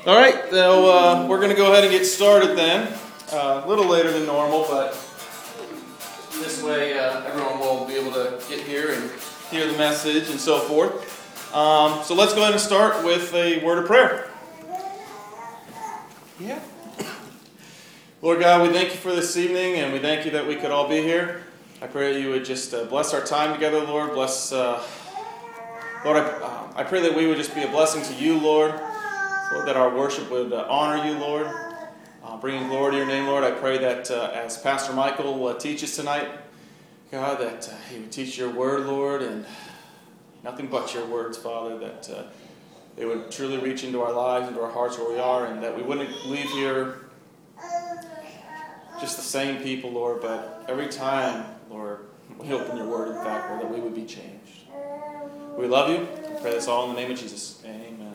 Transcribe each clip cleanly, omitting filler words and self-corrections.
All right, so we're going to go ahead and get started then. A little later than normal, but this way everyone will be able to get here and hear the message and so forth. So let's go ahead and start with a word of prayer. Yeah. Lord God, we thank you for this evening, and we thank you that we could all be here. I pray that you would just bless our time together, Lord. Bless, Lord, I pray that we would just be a blessing to you, Lord. Lord, that our worship would honor you, Lord. Bringing glory to your name, Lord. I pray that as Pastor Michael teaches tonight, God, that he would teach your word, Lord, and nothing but your words, Father, that they would truly reach into our lives, into our hearts where we are, and that we wouldn't leave here just the same people, Lord, but every time, Lord, we open your word, in fact, Lord, that we would be changed. We love you. I pray this all in the name of Jesus. Amen.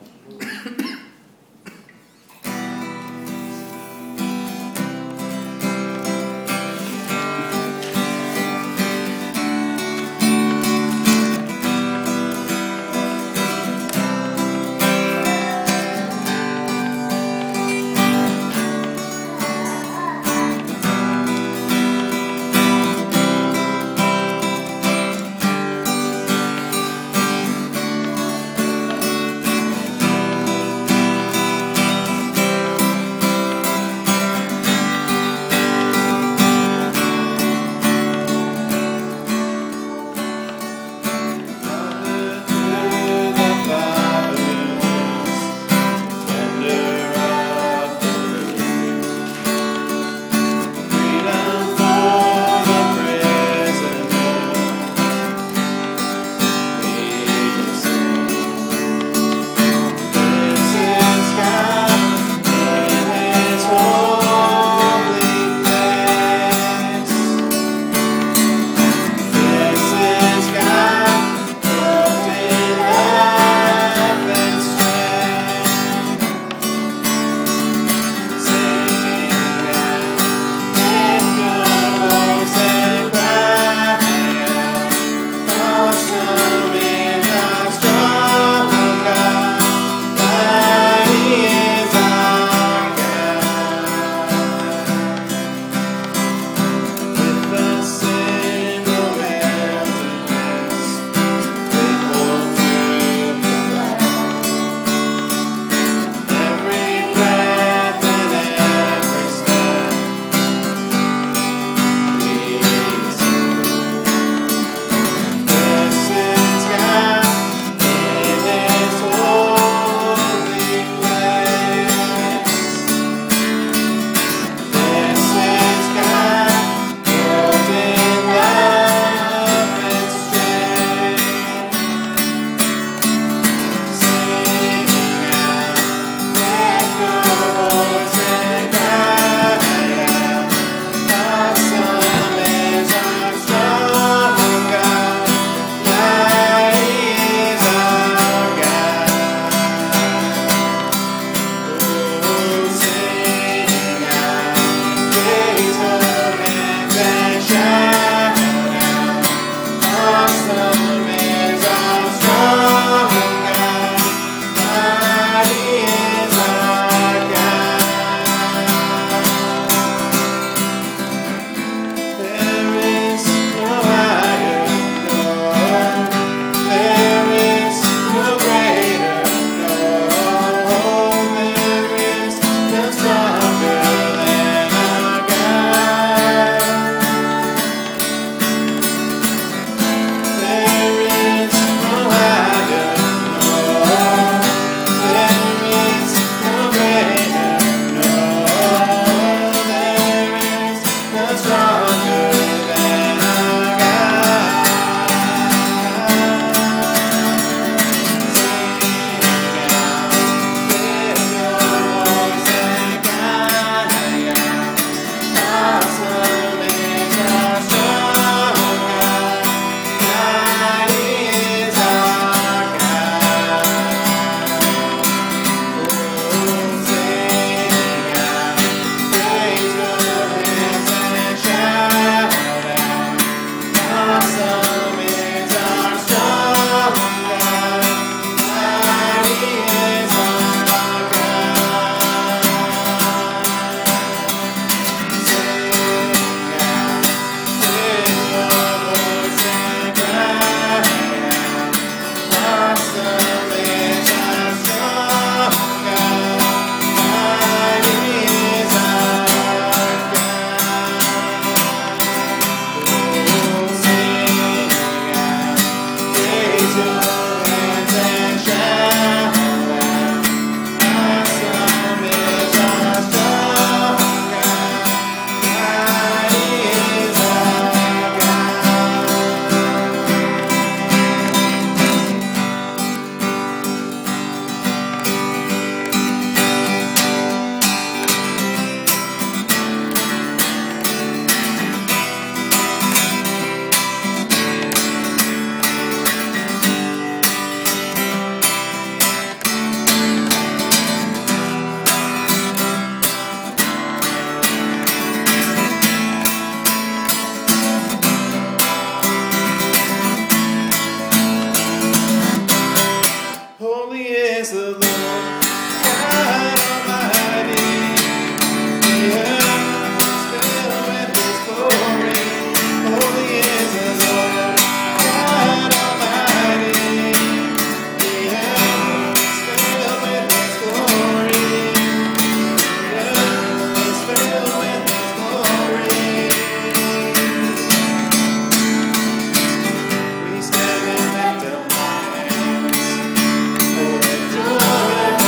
Joy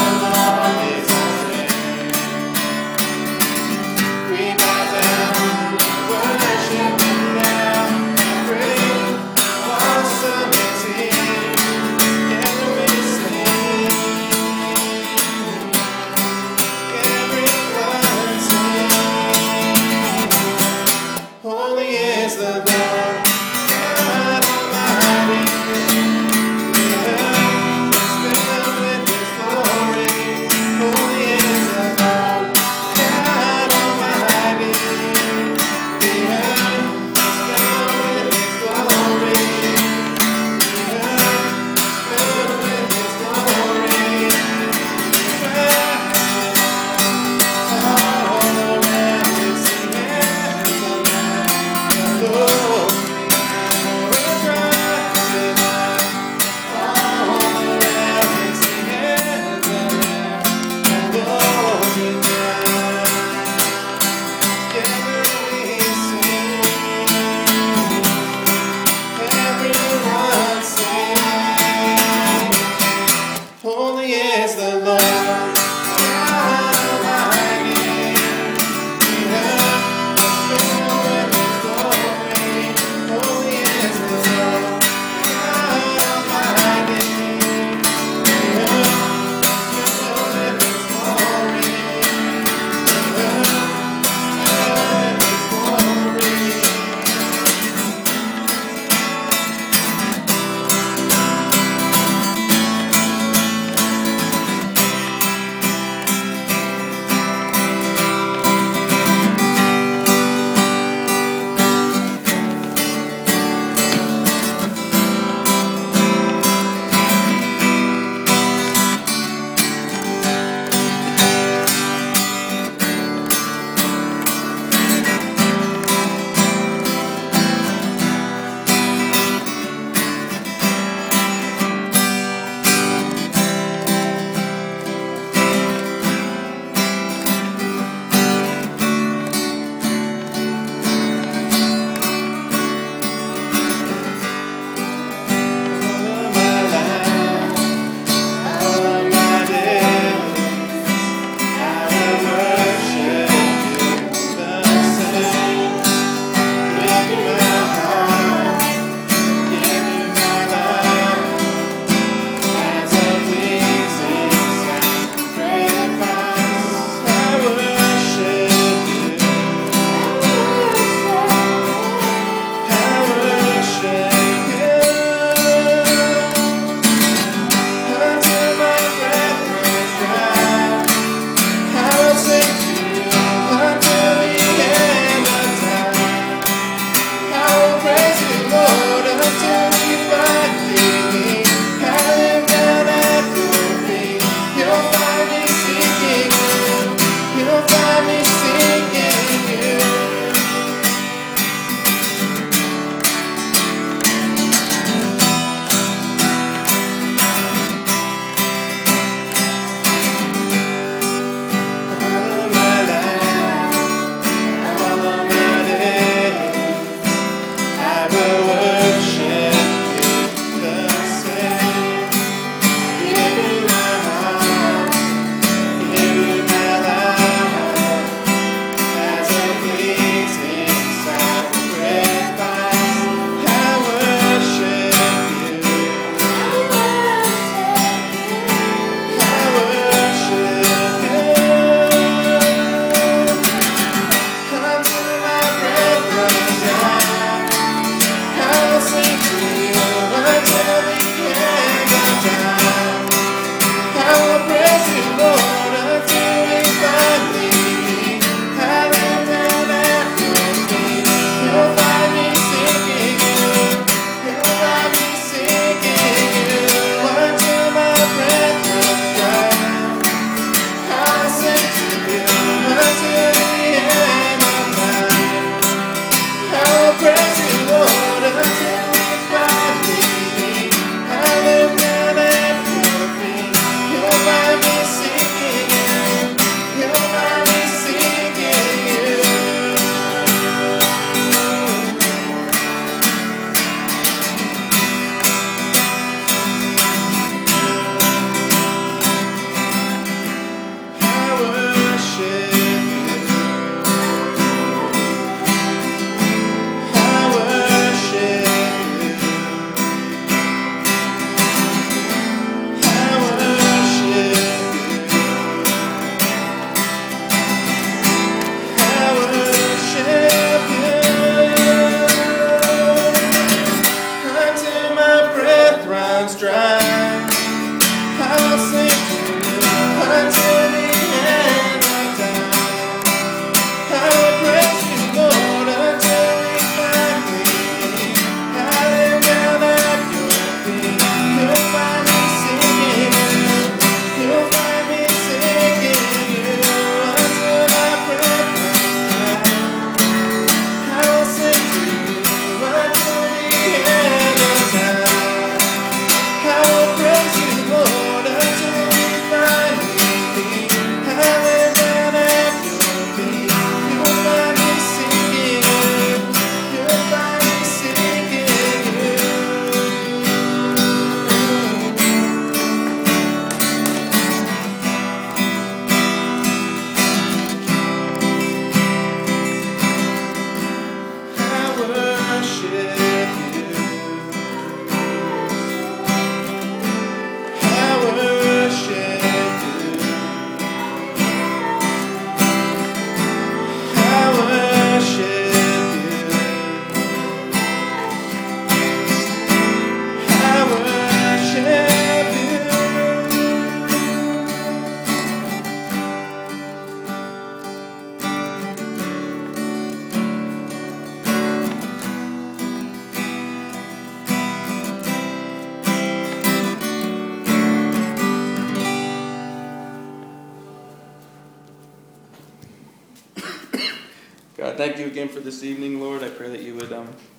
God, thank you again for this evening, Lord. I pray that you would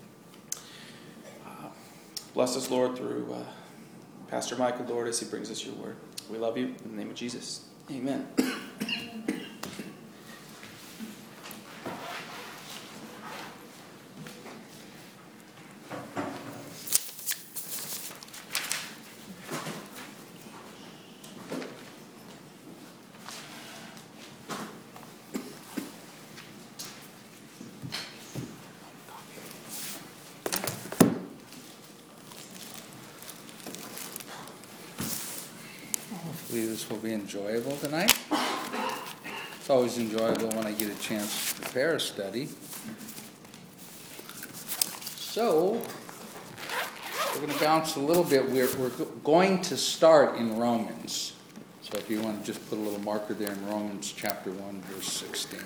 bless us, Lord, through Pastor Michael, Lord, as he brings us your word. We love you. In the name of Jesus. Amen. Hopefully this will be enjoyable tonight. It's always enjoyable when I get a chance to prepare a study. So, we're going to bounce a little bit. We're going to start in Romans. So if you want to just put a little marker there in Romans chapter 1, verse 16.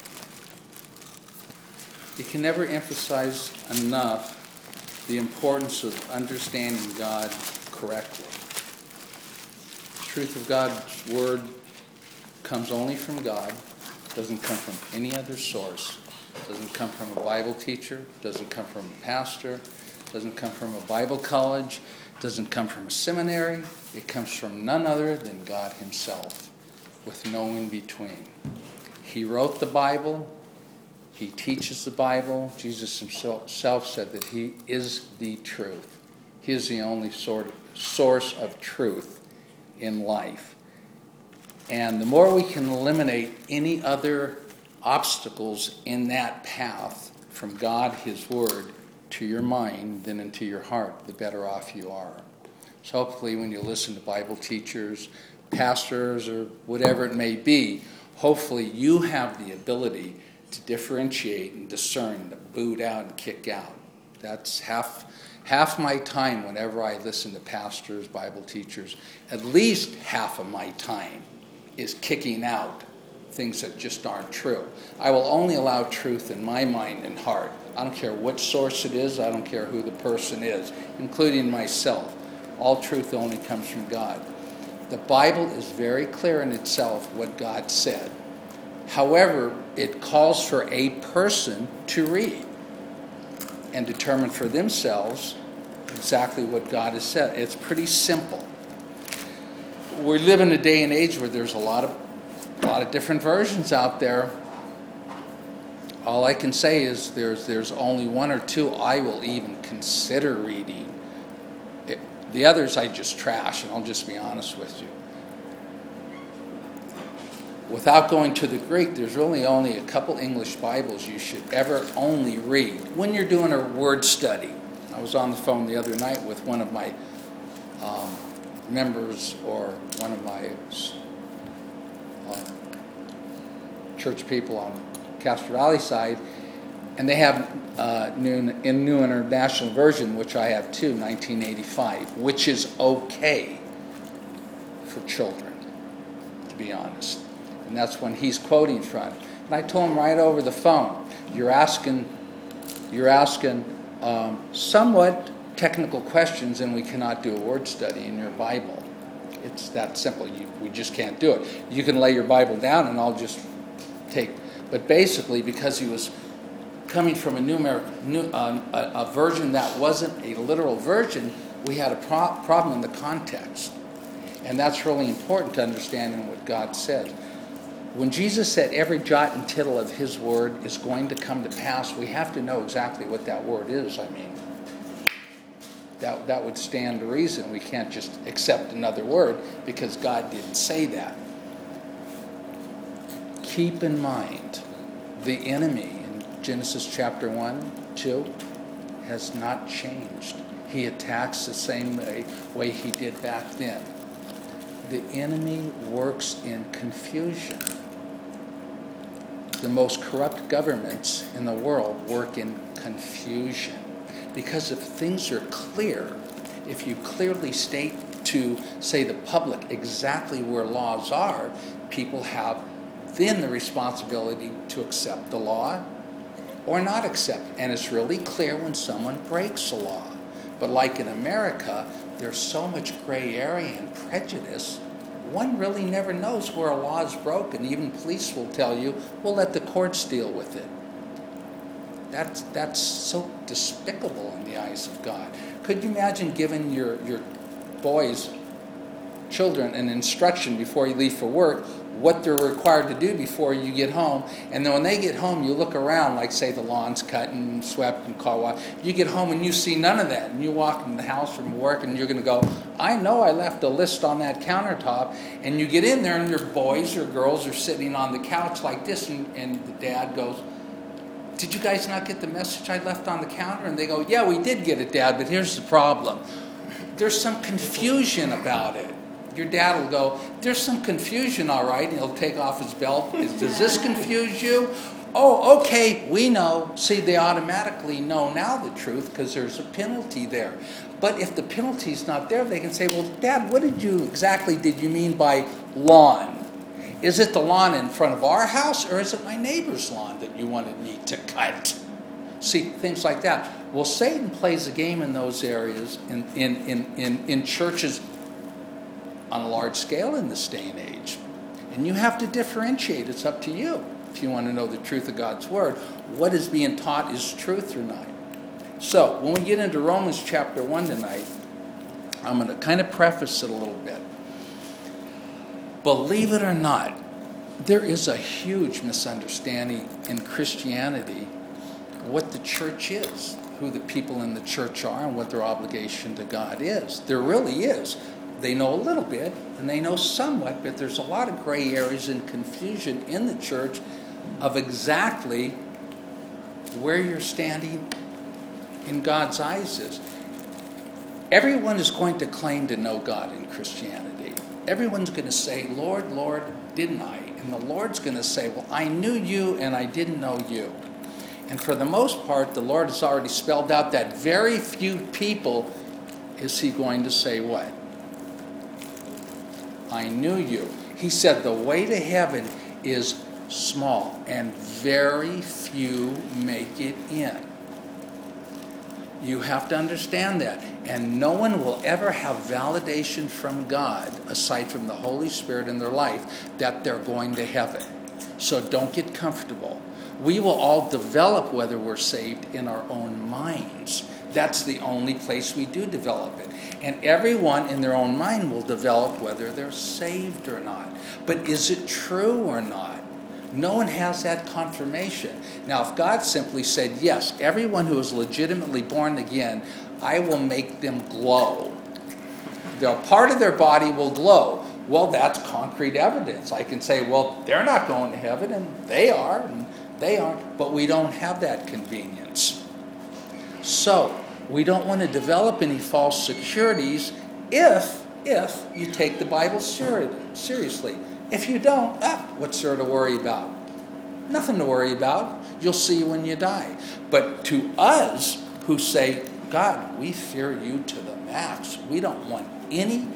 You can never emphasize enough the importance of understanding God correctly. The truth of God's word comes only from God, doesn't come from any other source, doesn't come from a Bible teacher, doesn't come from a pastor, doesn't come from a Bible college, doesn't come from a seminary. It comes from none other than God himself, with no in between. He wrote the Bible. He teaches the Bible. Jesus himself said that he is the truth. He is the only source of truth in life. And the more we can eliminate any other obstacles in that path from God, his word, to your mind than into your heart, the better off you are. So hopefully when you listen to Bible teachers, pastors, or whatever it may be, hopefully you have the ability to differentiate and discern, to boot out and kick out. That's half my time whenever I listen to pastors, Bible teachers. At least half of my time is kicking out things that just aren't true. I will only allow truth in my mind and heart. I don't care what source it is. I don't care who the person is, including myself. All truth only comes from God. The Bible is very clear in itself what God said. However, it calls for a person to read and determine for themselves exactly what God has said. It's pretty simple. We live in a day and age where there's a lot of different versions out there. All I can say is there's only one or two I will even consider reading. The others I just trash, and I'll just be honest with you. Without going to the Greek, there's really only a couple English Bibles you should ever only read when you're doing a word study. I was on the phone the other night with one of my members, or one of my church people on Castro Valley side, and they have New International Version, which I have too, 1985, which is okay for children, to be honest. And that's when he's quoting from. And I told him right over the phone, you're asking somewhat technical questions, and we cannot do a word study in your Bible. It's that simple. We just can't do it. You can lay your Bible down, and I'll just take. But basically, because he was coming from a version that wasn't a literal version, we had a problem in the context. And that's really important to understanding what God said. When Jesus said every jot and tittle of his word is going to come to pass, we have to know exactly what that word is. I mean, that would stand to reason. We can't just accept another word because God didn't say that. Keep in mind, the enemy in Genesis chapter 1, 2 has not changed. He attacks the same way he did back then. The enemy works in confusion. The most corrupt governments in the world work in confusion. Because if things are clear, if you clearly state to, say, the public exactly where laws are, people have then the responsibility to accept the law or not accept. And it's really clear when someone breaks the law. But like in America, there's so much gray area and prejudice, one really never knows where a law is broken. Even police will tell you, we'll let the courts deal with it. That's so despicable in the eyes of God. Could you imagine giving your boys, children, an instruction before you leave for work, what they're required to do before you get home, and then when they get home, you look around, like say the lawn's cut and swept and car washed. You get home and you see none of that, and you walk in the house from work, and you're going to go, I know I left a list on that countertop, and you get in there, and your boys or girls are sitting on the couch like this, and the dad goes, did you guys not get the message I left on the counter? And they go, yeah, we did get it, Dad, but here's the problem. There's some confusion about it. Your dad will go, there's some confusion, all right, and he'll take off his belt. Does this confuse you? Oh, okay, we know. See, they automatically know now the truth because there's a penalty there. But if the penalty's not there, they can say, well, Dad, what did you mean by lawn? Is it the lawn in front of our house, or is it my neighbor's lawn that you wanted me to cut? See, things like that. Well, Satan plays a game in those areas in churches on a large scale in this day and age. And you have to differentiate. It's up to you if you want to know the truth of God's Word. What is being taught is truth or not. So, when we get into Romans chapter 1 tonight, I'm going to kind of preface it a little bit. Believe it or not, there is a huge misunderstanding in Christianity what the church is, who the people in the church are, and what their obligation to God is. There really is. They know a little bit, and they know somewhat, but there's a lot of gray areas and confusion in the church of exactly where you're standing in God's eyes is. Everyone is going to claim to know God in Christianity. Everyone's going to say, Lord, Lord, didn't I? And the Lord's going to say, well, I knew you and I didn't know you. And for the most part, the Lord has already spelled out that very few people is he going to say what? I knew you. He said the way to heaven is small, and very few make it in. You have to understand that. And no one will ever have validation from God, aside from the Holy Spirit in their life, that they're going to heaven. So don't get comfortable. We will all develop whether we're saved in our own minds. That's the only place we do develop it. And everyone in their own mind will develop whether they're saved or not. But is it true or not? No one has that confirmation. Now, if God simply said, yes, everyone who is legitimately born again, I will make them glow. Part of their body will glow. Well, that's concrete evidence. I can say, well, they're not going to heaven, and they are, and they aren't. But we don't have that convenience. So, we don't want to develop any false securities if you take the Bible seriously. If you don't, what's there to worry about? Nothing to worry about. You'll see when you die. But to us who say, God, we fear you to the max. We don't want any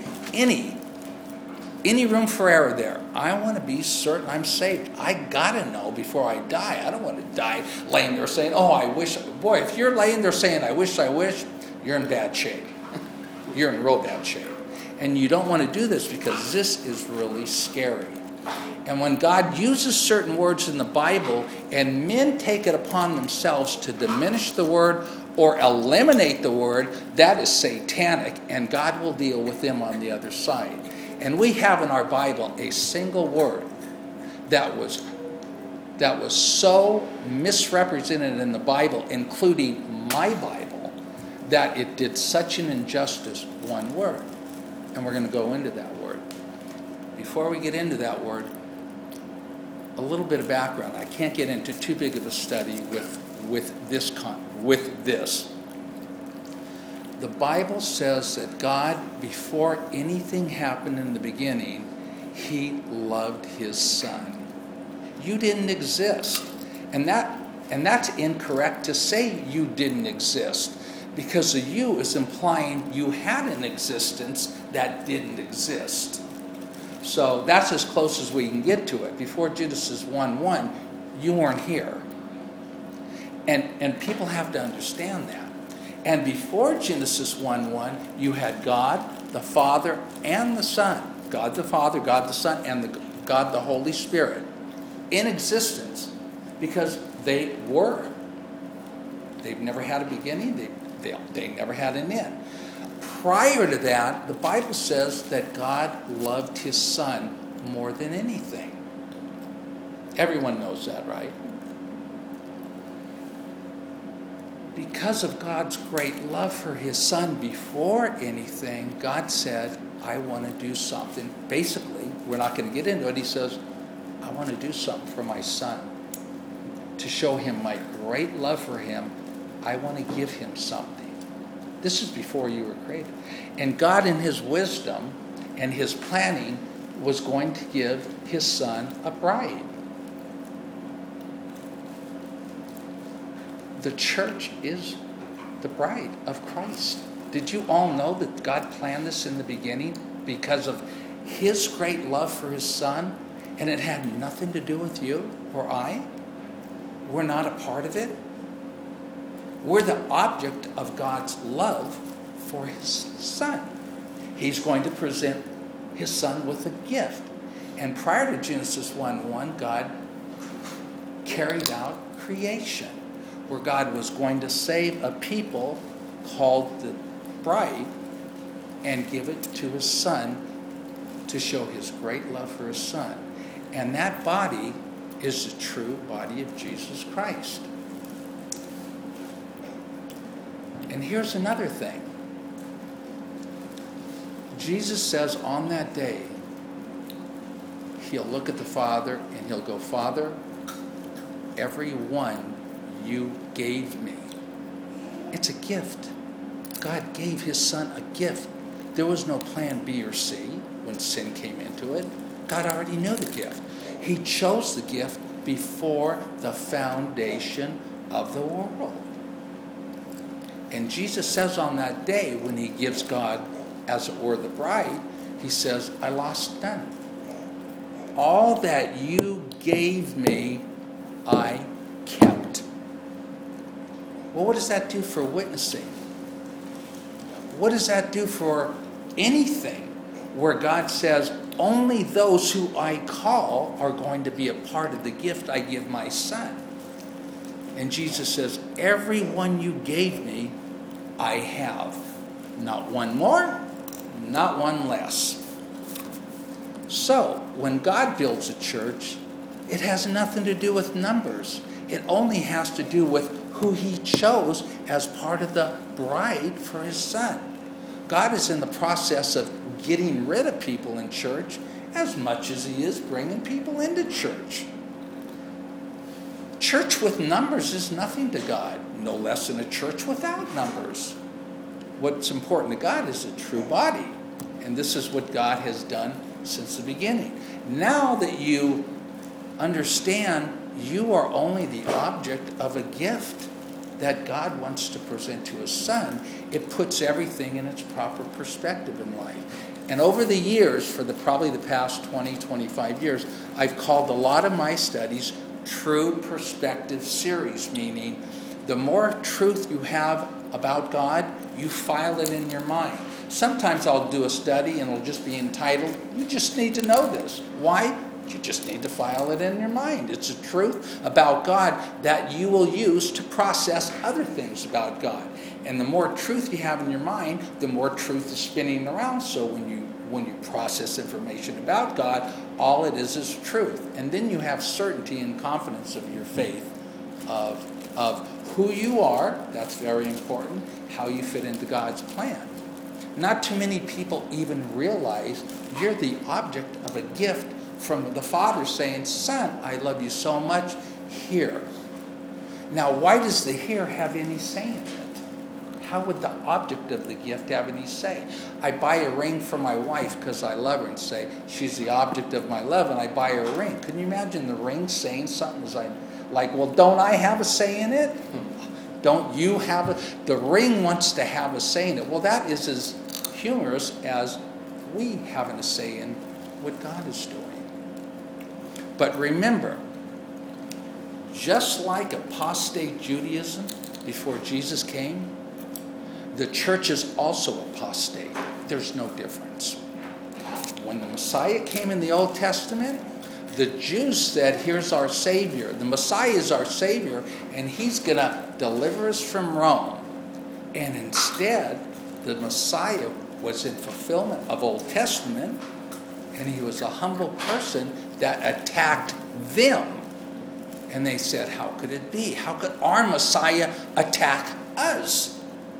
room for error there. I want to be certain I'm saved. I got to know before I die. I don't want to die laying there saying, oh, I wish. Boy, if you're laying there saying, I wish, you're in bad shape. You're in real bad shape. And you don't want to do this because this is really scary. And when God uses certain words in the Bible and men take it upon themselves to diminish the word or eliminate the word, that is satanic, and God will deal with them on the other side. And we have in our Bible a single word that was so misrepresented in the Bible, including my Bible, that it did such an injustice, one word. And we're going to go into that word. Before we get into that word, a little bit of background. I can't get into too big of a study with this. The Bible says that God, before anything happened in the beginning, he loved his Son. You didn't exist. And that's incorrect to say you didn't exist, because the you is implying you had an existence that didn't exist. So that's as close as we can get to it. Before Genesis 1:1, you weren't here. And people have to understand that. And before Genesis 1:1, you had God, the Father, and the Son. God the Father, God the Son, and God the Holy Spirit in existence, because they were. They've never had a beginning. They never had an end. Prior to that, the Bible says that God loved his Son more than anything. Everyone knows that, right? Because of God's great love for his Son before anything, God said, I want to do something. Basically, we're not going to get into it. He says, I want to do something for my Son. To show him my great love for him, I want to give him something. This is before you were created. And God, in his wisdom and his planning, was going to give his Son a bride. The church is the bride of Christ. Did you all know that God planned this in the beginning because of his great love for his Son? And it had nothing to do with you or I? We're not a part of it. We're the object of God's love for his Son. He's going to present his Son with a gift. And prior to Genesis 1:1, God carried out creation, where God was going to save a people called the bride and give it to his Son to show his great love for his Son. And that body is the true body of Jesus Christ. And here's another thing. Jesus says on that day, he'll look at the Father and he'll go, Father, every one you gave me. It's a gift. God gave his Son a gift. There was no plan B or C when sin came into it. God already knew the gift. He chose the gift before the foundation of the world. And Jesus says on that day, when he gives God, as it were, the bride, he says, I lost none. All that you gave me, I kept. Well, what does that do for witnessing? What does that do for anything where God says, only those who I call are going to be a part of the gift I give my Son? And Jesus says, every one you gave me, I have. Not one more, not one less. So, when God builds a church, it has nothing to do with numbers. It only has to do with who he chose as part of the bride for his Son. God is in the process of getting rid of people in church as much as he is bringing people into church. Church with numbers is nothing to God, no less than a church without numbers. What's important to God is a true body. And this is what God has done since the beginning. Now that you understand you are only the object of a gift that God wants to present to his Son, it puts everything in its proper perspective in life. And over the years, for probably the past 20, 25 years, I've called a lot of my studies True Perspective series, meaning the more truth you have about God, you file it in your mind. Sometimes I'll do a study and it'll just be entitled, you just need to know this. Why? You just need to file it in your mind. It's a truth about God that you will use to process other things about God. And the more truth you have in your mind, the more truth is spinning around. So when you process information about God, all it is truth. And then you have certainty and confidence of your faith, of who you are. That's very important. How you fit into God's plan. Not too many people even realize you're the object of a gift from the Father saying, Son, I love you so much, here. Now, why does the here have any say in it? How would the object of the gift have any say? I buy a ring for my wife because I love her and say, she's the object of my love, and I buy her a ring. Can you imagine the ring saying something like, well, don't I have a say in it? Don't you have a... The ring wants to have a say in it. Well, that is as humorous as we having a say in what God is doing. But remember, just like apostate Judaism before Jesus came, the church is also apostate. There's no difference. When the Messiah came in the Old Testament, the Jews said, here's our Savior. The Messiah is our Savior, and he's going to deliver us from Rome. And instead, the Messiah was in fulfillment of Old Testament, and he was a humble person that attacked them. And they said, how could it be? How could our Messiah attack us?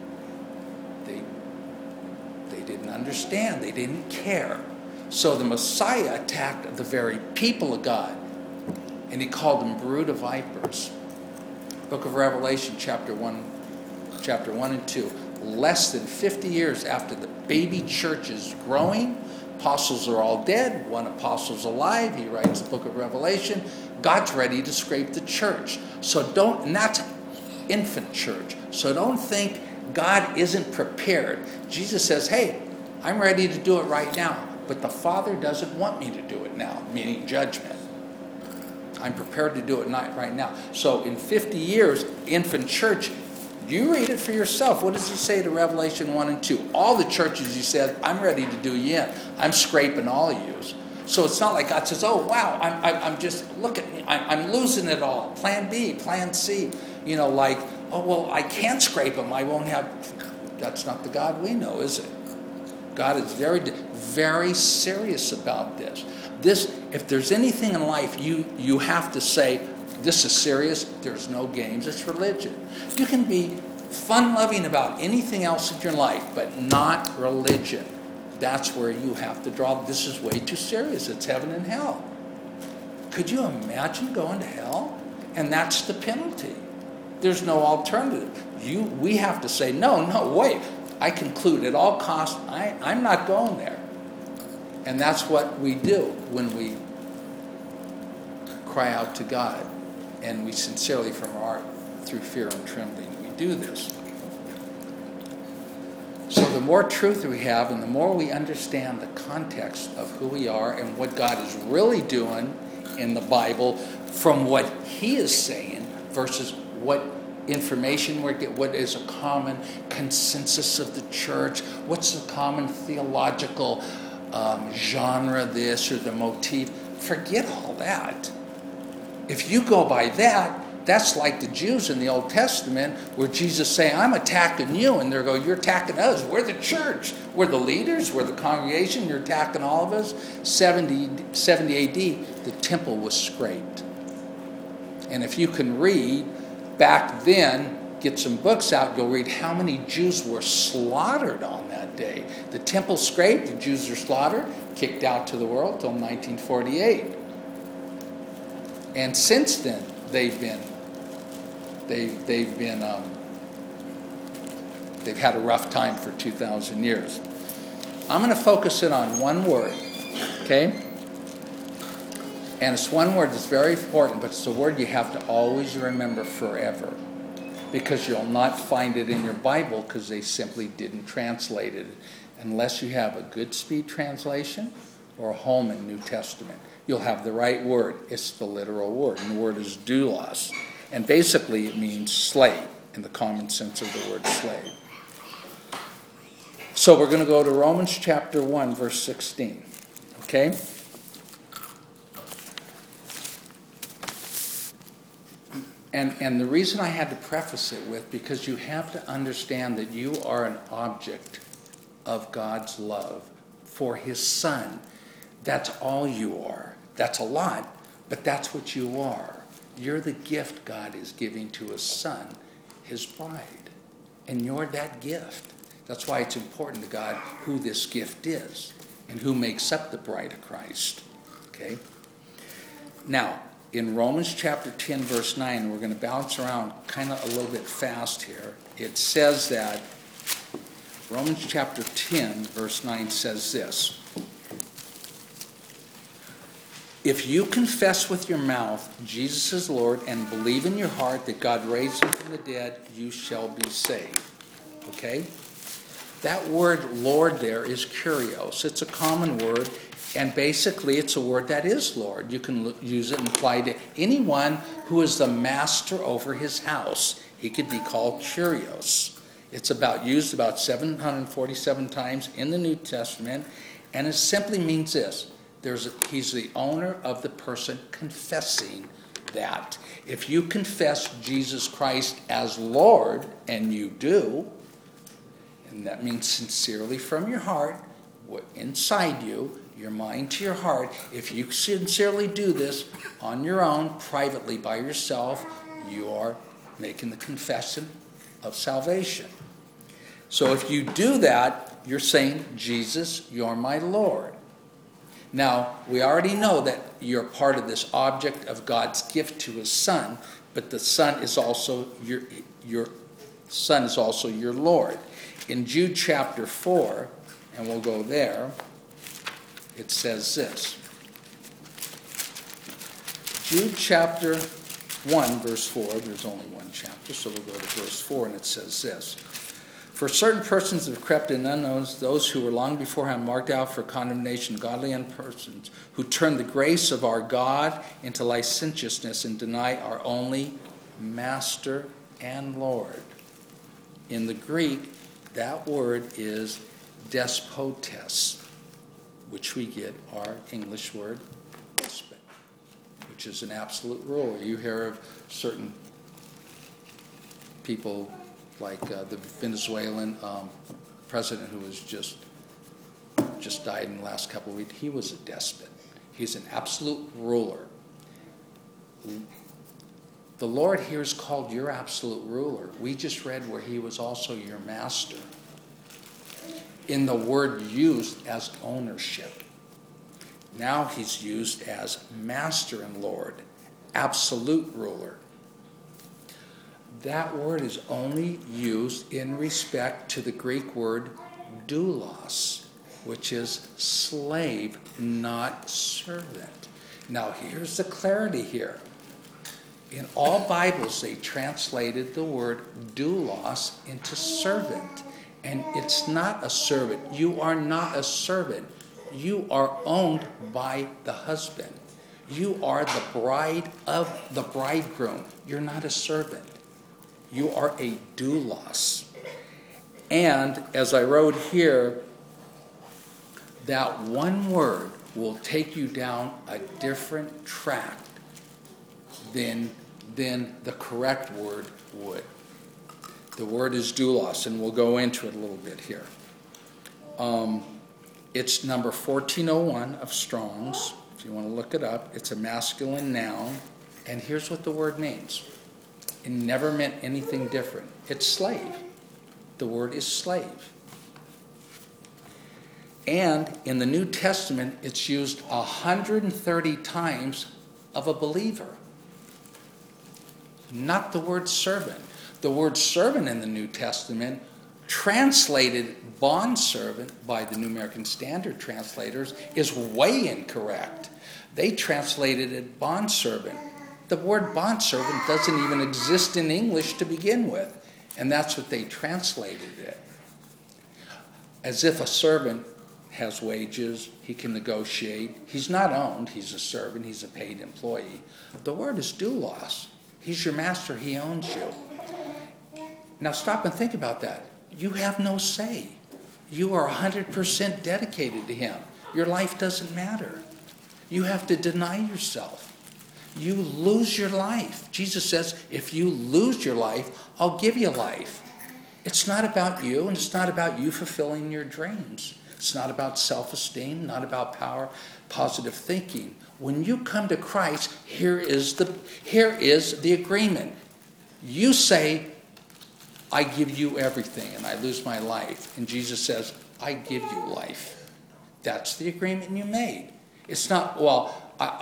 They didn't understand. They didn't care. So the Messiah attacked the very people of God, and he called them brood of vipers. Book of Revelation, chapter 1 and 2. Less than 50 years after the baby church is growing, apostles are all dead, one apostle's alive, he writes the book of Revelation. God's ready to scrape the church. And that's infant church. So don't think God isn't prepared. Jesus says, hey, I'm ready to do it right now. But the Father doesn't want me to do it now, meaning judgment. I'm prepared to do it right now. So in 50 years, infant church, you read it for yourself. What does he say to Revelation 1 and 2? All the churches, he said, I'm ready to do you in. I'm scraping all of you. So it's not like God says, oh, wow, I'm just, look at me. I'm losing it all. Plan B, plan C. Like, oh, well, I can't scrape them. I won't have. That's not the God we know, is it? God is very, very serious about this. If there's anything in life you have to say, this is serious, there's no games, it's religion. You can be fun-loving about anything else in your life, but not religion. That's where you have to draw, this is way too serious, it's heaven and hell. Could you imagine going to hell? And that's the penalty. There's no alternative. We have to say, no, wait. I conclude at all costs, I'm not going there. And that's what we do when we cry out to God. And we sincerely from our heart, through fear and trembling, we do this. So the more truth we have and the more we understand the context of who we are and what God is really doing in the Bible from what he is saying versus what information we get, what is a common consensus of the church, what's the common theological genre, this or the motif. Forget all that. If you go by that, that's like the Jews in the Old Testament where Jesus saying, I'm attacking you, and they're going, you're attacking us. We're the church. We're the leaders. We're the congregation. You're attacking all of us. 70 AD, the temple was scraped. And if you can read, back then, get some books out, you'll read how many Jews were slaughtered on that day. The temple scraped, the Jews are slaughtered, kicked out to the world till 1948. And since then, they've had a rough time for 2,000 years. I'm going to focus in on one word, okay? And it's one word that's very important, but it's a word you have to always remember forever, because you'll not find it in your Bible because they simply didn't translate it unless you have a Goodspeed translation or a Holman New Testament. You'll have the right word. It's the literal word, and the word is doulos. And basically it means slave in the common sense of the word slave. So we're going to go to Romans chapter 1, verse 16. Okay? And the reason I had to preface it with, because you have to understand that you are an object of God's love for his Son. That's all you are. That's a lot, but that's what you are. You're the gift God is giving to his Son, his bride. And you're that gift. That's why it's important to God who this gift is and who makes up the bride of Christ. Okay? Now, in Romans chapter 10, verse 9, we're going to bounce around kind of a little bit fast here. It says that, Romans chapter 10, verse 9 says this. If you confess with your mouth Jesus is Lord and believe in your heart that God raised him from the dead, you shall be saved. Okay? That word Lord there is kurios. It's a common word, and basically it's a word that is Lord. You can use it and apply to anyone who is the master over his house. He could be called kurios. It's used about 747 times in the New Testament, and it simply means this. He's the owner of the person confessing that. If you confess Jesus Christ as Lord, and you do, and that means sincerely from your heart, inside you, your mind to your heart, if you sincerely do this on your own, privately by yourself, you are making the confession of salvation. So if you do that, you're saying, Jesus, you're my Lord. Now, we already know that you're part of this object of God's gift to his Son, but the Son is also your Son is also your Lord. In Jude chapter 4, and we'll go there, it says this. Jude chapter 1, verse 4, there's only one chapter, so we'll go to verse 4, and it says this. For certain persons have crept in unknowns, those who were long beforehand marked out for condemnation, godly persons, who turn the grace of our God into licentiousness and deny our only Master and Lord. In the Greek, that word is despotes, which we get our English word despot, which is an absolute ruler. You hear of certain people like the Venezuelan president who was just died in the last couple of weeks. He was a despot. He's an absolute ruler. The Lord here is called your absolute ruler. We just read where he was also your master. In the word used as ownership. Now he's used as master and Lord, absolute ruler. That word is only used in respect to the Greek word doulos, which is slave, not servant. Now here's the clarity here. In all Bibles, they translated the word doulos into servant. And it's not a servant. You are not a servant. You are owned by the husband. You are the bride of the bridegroom. You're not a servant. You are a doulos. And as I wrote here, that one word will take you down a different track than the correct word would. The word is doulos, and we'll go into it a little bit here. It's number 1401 of Strong's, if you want to look it up. It's a masculine noun, and here's what the word means. It never meant anything different. It's slave. The word is slave. And in the New Testament, it's used 130 times of a believer. Not the word servant. The word servant in the New Testament, translated bondservant by the New American Standard translators, is way incorrect. They translated it bondservant. The word bondservant doesn't even exist in English to begin with, and that's what they translated it. As if a servant has wages, he can negotiate. He's not owned, he's a servant, he's a paid employee. The word is doulos. He's your master, he owns you. Now stop and think about that. You have no say. You are 100% dedicated to him. Your life doesn't matter. You have to deny yourself. You lose your life. Jesus says, if you lose your life, I'll give you life. It's not about you, and it's not about you fulfilling your dreams. It's not about self-esteem, not about power, positive thinking. When you come to Christ, here is the agreement. You say, I give you everything, and I lose my life. And Jesus says, I give you life. That's the agreement you made. It's not, well,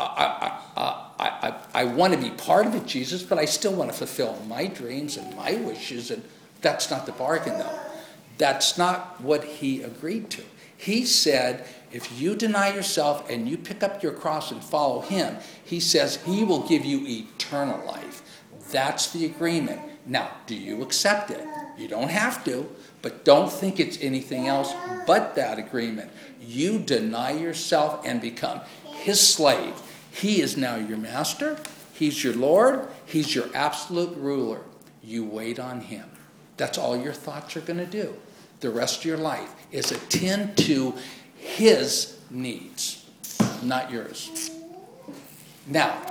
I want to be part of it, Jesus, but I still want to fulfill my dreams and my wishes, and that's not the bargain, though. That's not what he agreed to. He said, if you deny yourself and you pick up your cross and follow him, he says he will give you eternal life. That's the agreement. Now, do you accept it? You don't have to, but don't think it's anything else but that agreement. You deny yourself and become his slave. He is now your master. He's your Lord. He's your absolute ruler. You wait on him. That's all your thoughts are going to do. The rest of your life is attend to his needs. not yours. Now,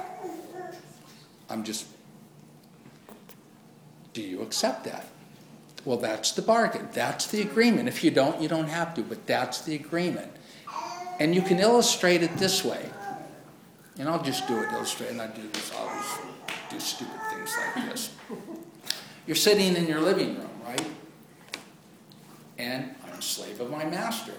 do you accept that? Well, that's the bargain. That's the agreement. If you don't, you don't have to, but that's the agreement. And you can illustrate it this way. And I'll just do it, illustrate, and I do this, I always do stupid things like this. You're sitting in your living room, right? And I'm a slave of my master.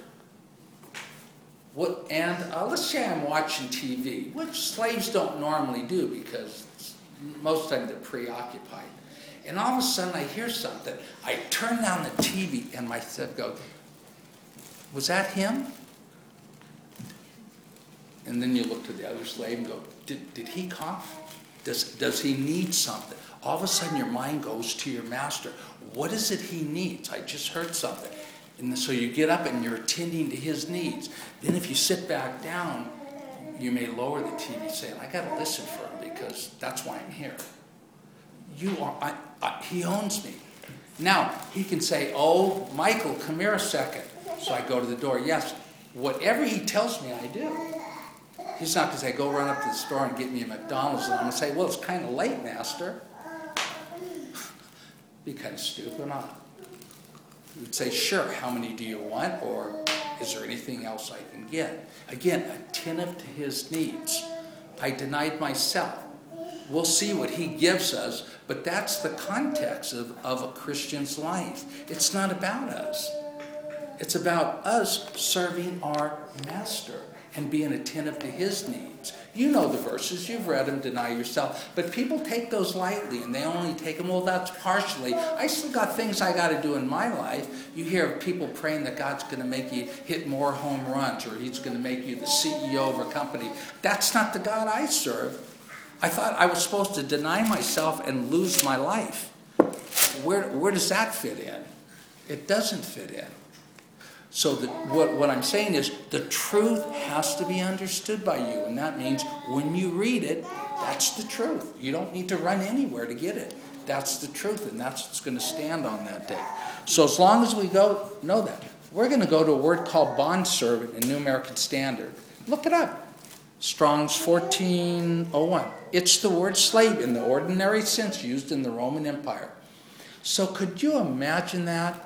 Let's say I'm watching TV, which slaves don't normally do because most of the time they're preoccupied. And all of a sudden I hear something. I turn down the TV and myself goes, was that him? And then you look to the other slave and go, did he cough? Does he need something? All of a sudden your mind goes to your master. What is it he needs? I just heard something. And so you get up and you're attending to his needs. Then if you sit back down, you may lower the TV saying, I got to listen for him because that's why I'm here. He owns me. Now, he can say, oh, Michael, come here a second. So I go to the door. Yes, whatever he tells me, I do. He's not going to say, go run up to the store and get me a McDonald's. And I'm going to say, well, it's kind of late, master. Be kind of stupid, huh? He would say, sure, how many do you want? Or is there anything else I can get? Again, attentive to his needs. I denied myself. We'll see what he gives us, but that's the context of a Christian's life. It's not about us. It's about us serving our master and being attentive to his needs. You know the verses, you've read them, deny yourself. But people take those lightly and they only take them, well, that's partially. I still got things I got to do in my life. You hear of people praying that God's going to make you hit more home runs or he's going to make you the CEO of a company. That's not the God I serve. I thought I was supposed to deny myself and lose my life. Where does that fit in? It doesn't fit in. So what I'm saying is the truth has to be understood by you. And that means when you read it, that's the truth. You don't need to run anywhere to get it. That's the truth, and that's what's going to stand on that day. So as long as we know that. We're going to go to a word called bondservant in New American Standard. Look it up. Strong's 1401. It's the word slave in the ordinary sense used in the Roman Empire. So could you imagine that?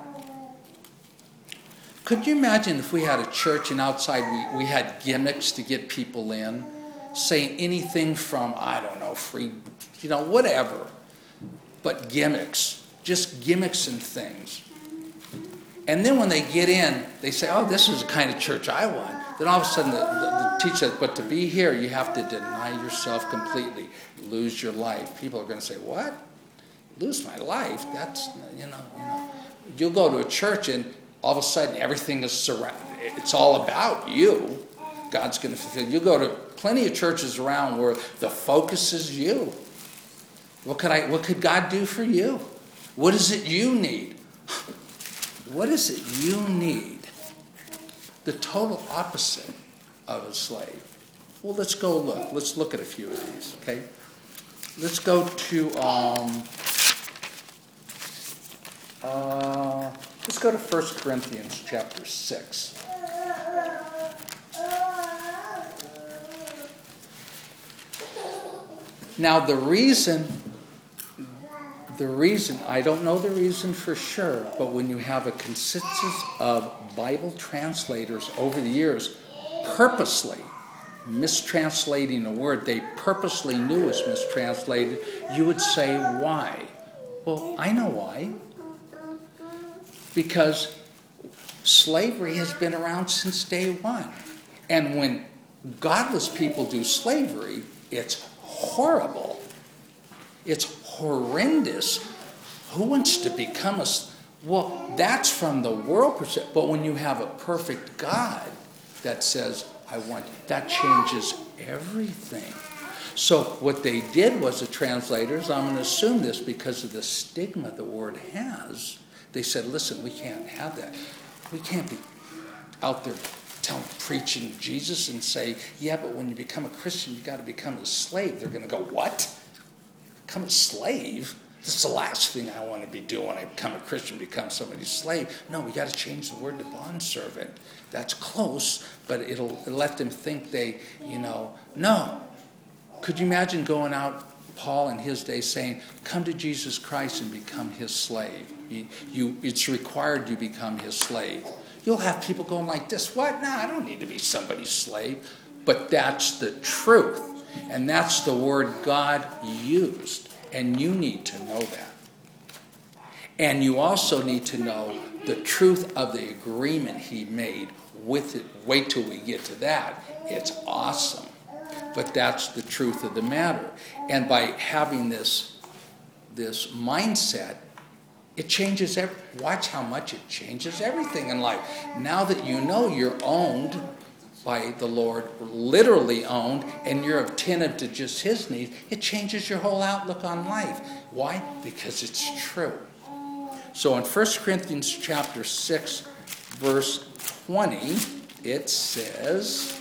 Could you imagine if we had a church and outside we had gimmicks to get people in, saying anything from, I don't know, free, whatever, but gimmicks, just gimmicks and things. And then when they get in, they say, oh, this is the kind of church I want. Then all of a sudden the teacher says, but to be here, you have to deny yourself completely, lose your life. People are going to say, what? Lose my life? That's, You'll go to a church and all of a sudden everything is surrounded. It's all about you. God's going to fulfill. You go to plenty of churches around where the focus is you. What could God do for you? What is it you need? What is it you need? The total opposite of a slave. Well, let's go look. Let's look at a few of these, okay? Let's go to let's go to 1 Corinthians chapter 6. Now the reason, I don't know the reason for sure, but when you have a consensus of Bible translators over the years purposely mistranslating a word they purposely knew was mistranslated, you would say, why? Well, I know why. Because slavery has been around since day one. And when godless people do slavery, it's horrible. It's horrendous. Who wants to become a... Well, that's from the world perspective. But when you have a perfect God that says, I want... That changes everything. So what they did was the translators, I'm going to assume this because of the stigma the word has, they said, listen, we can't have that. We can't be out there preaching Jesus and say, yeah, but when you become a Christian, you've got to become a slave. They're going to go, what? Become a slave? This is the last thing I want to be doing when I become a Christian, become somebody's slave. No, we got to change the word to bondservant. That's close, but it'll let them think no. Could you imagine going out, Paul in his day saying, come to Jesus Christ and become his slave. It's required you become his slave. You'll have people going like this, what? No, I don't need to be somebody's slave. But that's the truth. And that's the word God used. And you need to know that. And you also need to know the truth of the agreement he made with it. Wait till we get to that. It's awesome. But that's the truth of the matter. And by having this mindset, it changes watch how much it changes everything in life. Now that you know you're owned by the Lord, literally owned, and you're attentive to just his needs, it changes your whole outlook on life. Why? Because it's true. So in 1 Corinthians chapter 6, verse 20, it says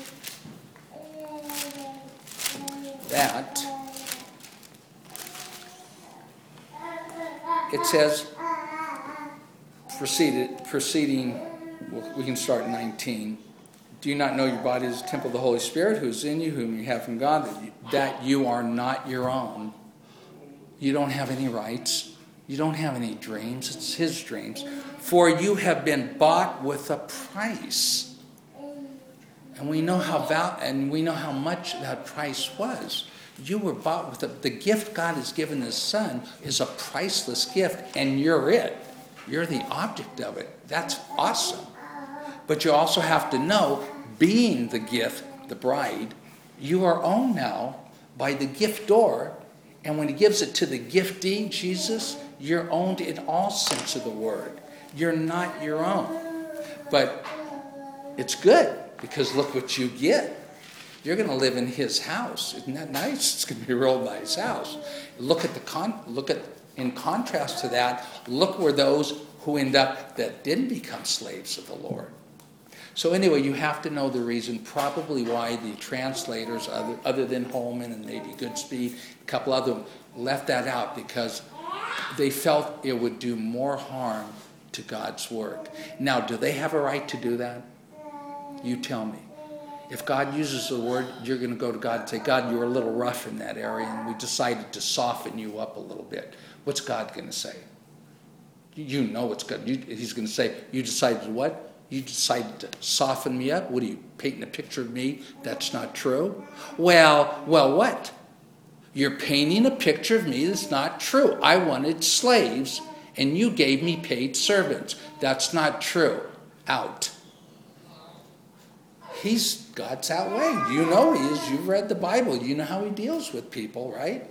that, proceeding, we can start 19. Do you not know your body is a temple of the Holy Spirit who is in you, whom you have from God, that you are not your own? You don't have any rights. You don't have any dreams. It's his dreams. For you have been bought with a price. And we know how much that price was. You were bought with the gift God has given his son is a priceless gift, and you're it. You're the object of it. That's awesome. But you also have to know, being the gift, the bride, you are owned now by the giftor. And when he gives it to the giftee, Jesus, you're owned in all sense of the word. You're not your own. But it's good, because look what you get. You're going to live in his house. Isn't that nice? It's going to be a real nice house. In contrast to that, look where those who end up that didn't become slaves of the Lord. So anyway, you have to know the reason probably why the translators, other than Holman and maybe Goodspeed, a couple other them, left that out, because they felt it would do more harm to God's work. Now, do they have a right to do that? You tell me. If God uses the word, you're going to go to God and say, God, you were a little rough in that area, and we decided to soften you up a little bit. What's God going to say? You know what's good. He's going to say, you decided what? You decided to soften me up? What are you, painting a picture of me that's not true? Well, what? You're painting a picture of me that's not true. I wanted slaves, and you gave me paid servants. That's not true. Out. God's that way. You know he is. You've read the Bible. You know how he deals with people, right?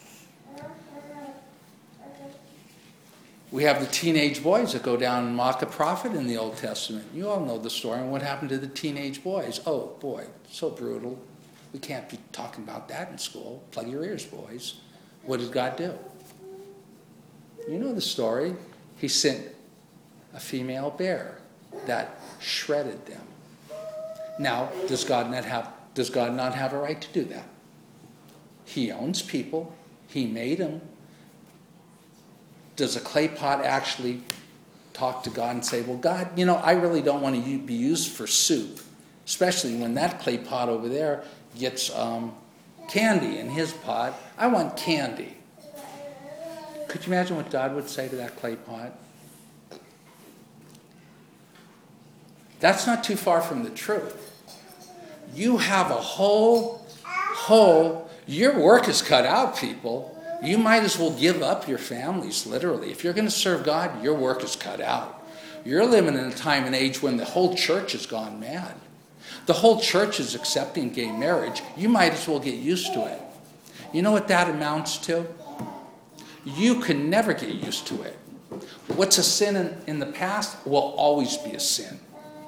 We have the teenage boys that go down and mock a prophet in the Old Testament. You all know the story. And what happened to the teenage boys? Oh, boy, so brutal. We can't be talking about that in school. Plug your ears, boys. What did God do? You know the story. He sent a female bear that shredded them. Now, does God not have a right to do that? He owns people. He made them. Does a clay pot actually talk to God and say, well, God, I really don't want to be used for soup, especially when that clay pot over there gets candy in his pot. I want candy. Could you imagine what God would say to that clay pot? That's not too far from the truth. You have your work is cut out, people. You might as well give up your families, literally. If you're going to serve God, your work is cut out. You're living in a time and age when the whole church has gone mad. The whole church is accepting gay marriage. You might as well get used to it. You know what that amounts to? You can never get used to it. What's a sin in the past will always be a sin.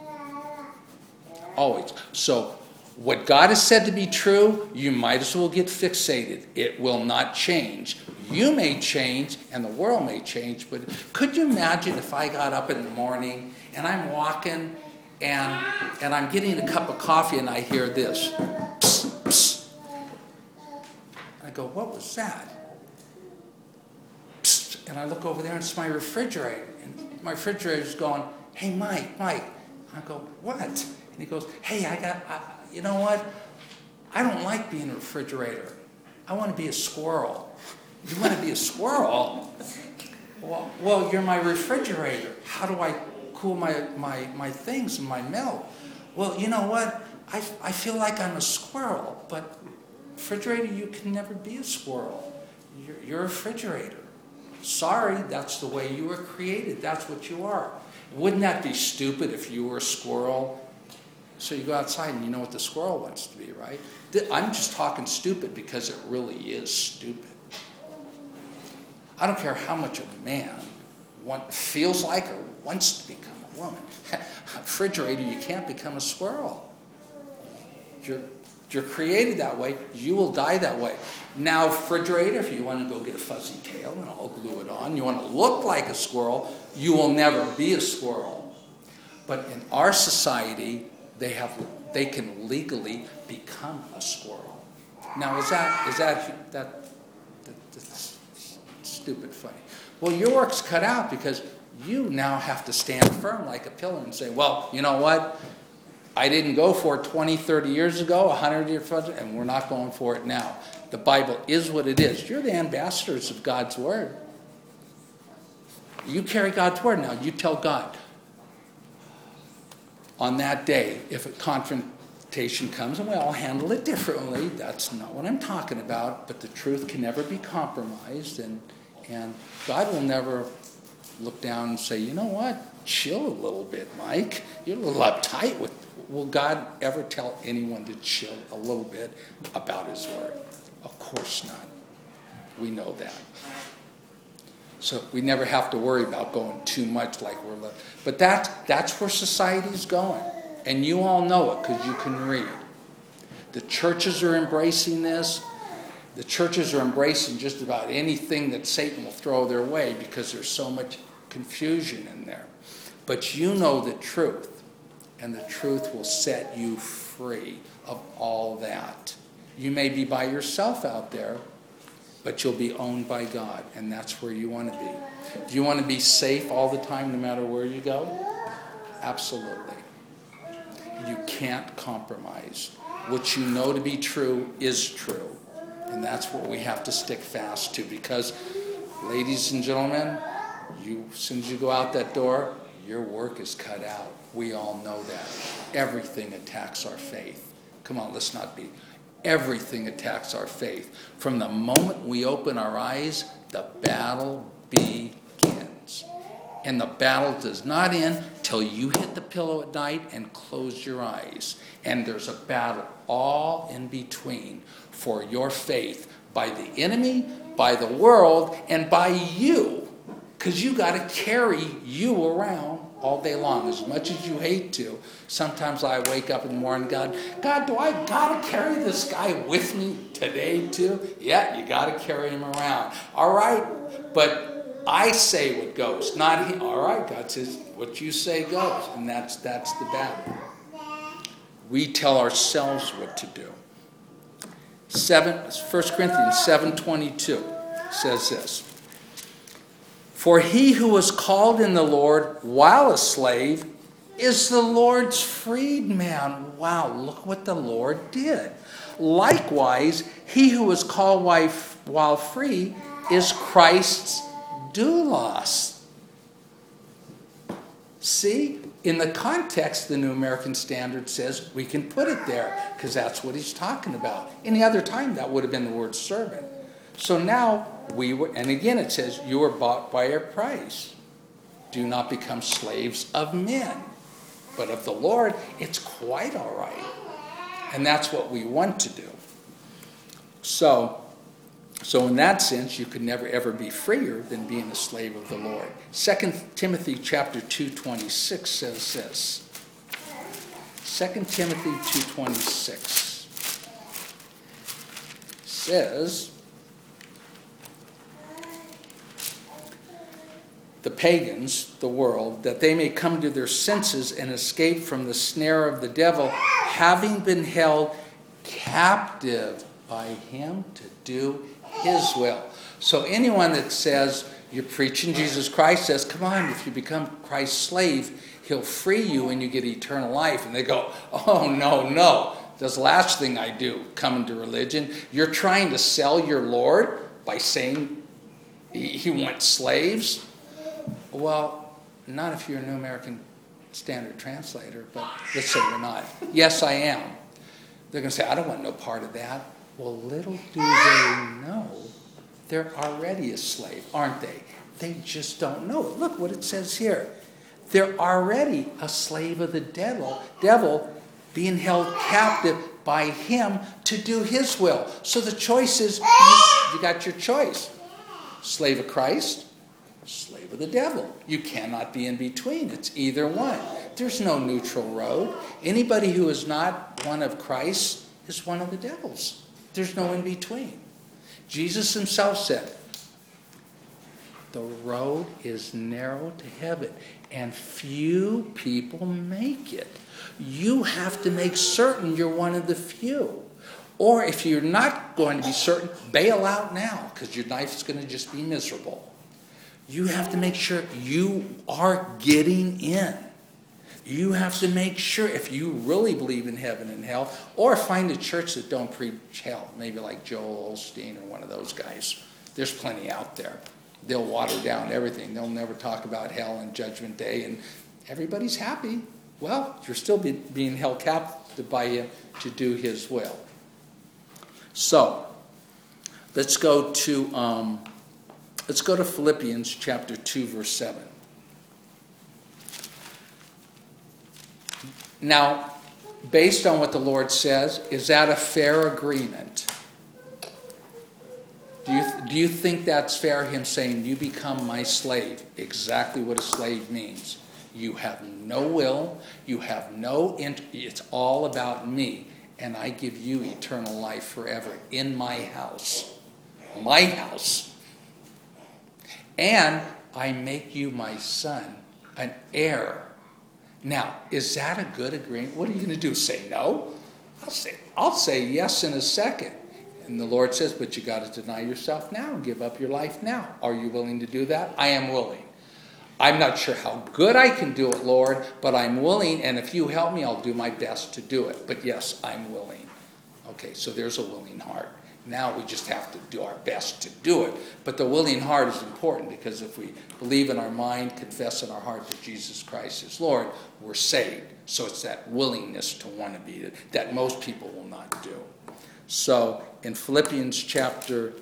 Always. So what God has said to be true, you might as well get fixated. It will not change. You may change, and the world may change, but could you imagine if I got up in the morning, and I'm walking, and I'm getting a cup of coffee, and I hear this. Psst, psst. I go, what was that? Psst. And I look over there, and it's my refrigerator. And my refrigerator's going, hey, Mike. I go, what? And he goes, hey, you know what? I don't like being a refrigerator. I want to be a squirrel. You want to be a squirrel? Well, you're my refrigerator. How do I cool my things and my milk? Well, you know what? I feel like I'm a squirrel, but refrigerator, you can never be a squirrel. You're a refrigerator. Sorry, that's the way you were created. That's what you are. Wouldn't that be stupid if you were a squirrel? So you go outside and you know what the squirrel wants to be, right? I'm just talking stupid because it really is stupid. I don't care how much a man feels like or wants to become a woman. Refrigerator, you can't become a squirrel. You're created that way. You will die that way. Now, refrigerator, if you want to go get a fuzzy tail and I'll glue it on, you want to look like a squirrel, you will never be a squirrel. But in our society, they can legally become a squirrel. Now, is that stupid funny? Well, your work's cut out because you now have to stand firm like a pillar and say, well, you know what? I didn't go for it 20, 30 years ago, 100 years ago, and we're not going for it now. The Bible is what it is. You're the ambassadors of God's Word. You carry God's Word now. You tell God, on that day, if a confrontation comes, and we all handle it differently, that's not what I'm talking about, but the truth can never be compromised, and God will never look down and say, you know what, chill a little bit, Mike. You're a little uptight with. Will God ever tell anyone to chill a little bit about His Word? Of course not. We know that. So we never have to worry about going too much like we're living. But that's where society's going. And you all know it because you can read. The churches are embracing this. The churches are embracing just about anything that Satan will throw their way because there's so much confusion in there. But you know the truth. And the truth will set you free of all that. You may be by yourself out there, but you'll be owned by God, and that's where you want to be. Do you want to be safe all the time no matter where you go? Absolutely. You can't compromise. What you know to be true is true. And that's what we have to stick fast to because, ladies and gentlemen, as soon as you go out that door, your work is cut out. We all know that. Everything attacks our faith. Come on, let's not be. Everything attacks our faith. From the moment we open our eyes, the battle begins. And the battle does not end till you hit the pillow at night and close your eyes. And there's a battle all in between for your faith by the enemy, by the world, and by you. Because you got to carry you around all day long, as much as you hate to. Sometimes I wake up in the morning, God, do I got to carry this guy with me today too? Yeah, you got to carry him around. All right, but I say what goes, not he. All right, God says, what you say goes, and that's the battle. We tell ourselves what to do. 1 Corinthians 7:22 says this. For he who was called in the Lord while a slave is the Lord's freedman. Wow, look what the Lord did. Likewise, he who was called while free is Christ's doulos. See, in the context, the New American Standard says we can put it there because that's what he's talking about. Any other time, that would have been the word servant. So now, and again it says, you were bought by a price. Do not become slaves of men. But of the Lord, it's quite all right. And that's what we want to do. So in that sense, you could never ever be freer than being a slave of the Lord. 2 Timothy chapter 2:26 says this. 2 Timothy 2:26 says, the pagans, the world, that they may come to their senses and escape from the snare of the devil, having been held captive by him to do his will. So anyone that says, You're preaching Jesus Christ says, come on, if you become Christ's slave, he'll free you and you get eternal life. And they go, oh, no. That's the last thing I do, come into religion. You're trying to sell your Lord by saying he wants slaves? Well, not if you're a New American Standard Translator, but let's say you're not. Yes, I am. They're going to say, I don't want no part of that. Well, little do they know, they're already a slave, aren't they? They just don't know it. Look what it says here. They're already a slave of the devil being held captive by him to do his will. So the choice is, you got your choice. Slave of Christ, slave of the devil. You cannot be in between. It's either one. There's no neutral road. Anybody who is not one of Christ is one of the devil's. There's no in between. Jesus himself said, the road is narrow to heaven, and few people make it. You have to make certain you're one of the few. Or if you're not going to be certain, bail out now, because your life is going to just be miserable. You have to make sure you are getting in. You have to make sure, if you really believe in heaven and hell, or find a church that don't preach hell, maybe like Joel Osteen or one of those guys. There's plenty out there. They'll water down everything. They'll never talk about hell and Judgment Day, and everybody's happy. Well, you're still being held captive by him to do his will. So, let's go to Philippians chapter 2, verse 7. Now, based on what the Lord says, is that a fair agreement? Do you think that's fair, him saying, you become my slave? Exactly what a slave means. You have no will, you have no it's all about me, and I give you eternal life forever in my house. My house. And I make you my son, an heir. Now, is that a good agreement? What are you going to do? Say no? I'll say yes in a second. And the Lord says, but you got to deny yourself now and give up your life now. Are you willing to do that? I am willing. I'm not sure how good I can do it, Lord, but I'm willing, and if you help me, I'll do my best to do it. But yes, I'm willing. Okay, so there's a willing heart. Now we just have to do our best to do it. But the willing heart is important, because if we believe in our mind, confess in our heart that Jesus Christ is Lord, we're saved. So it's that willingness to want to be that most people will not do. So in Philippians chapter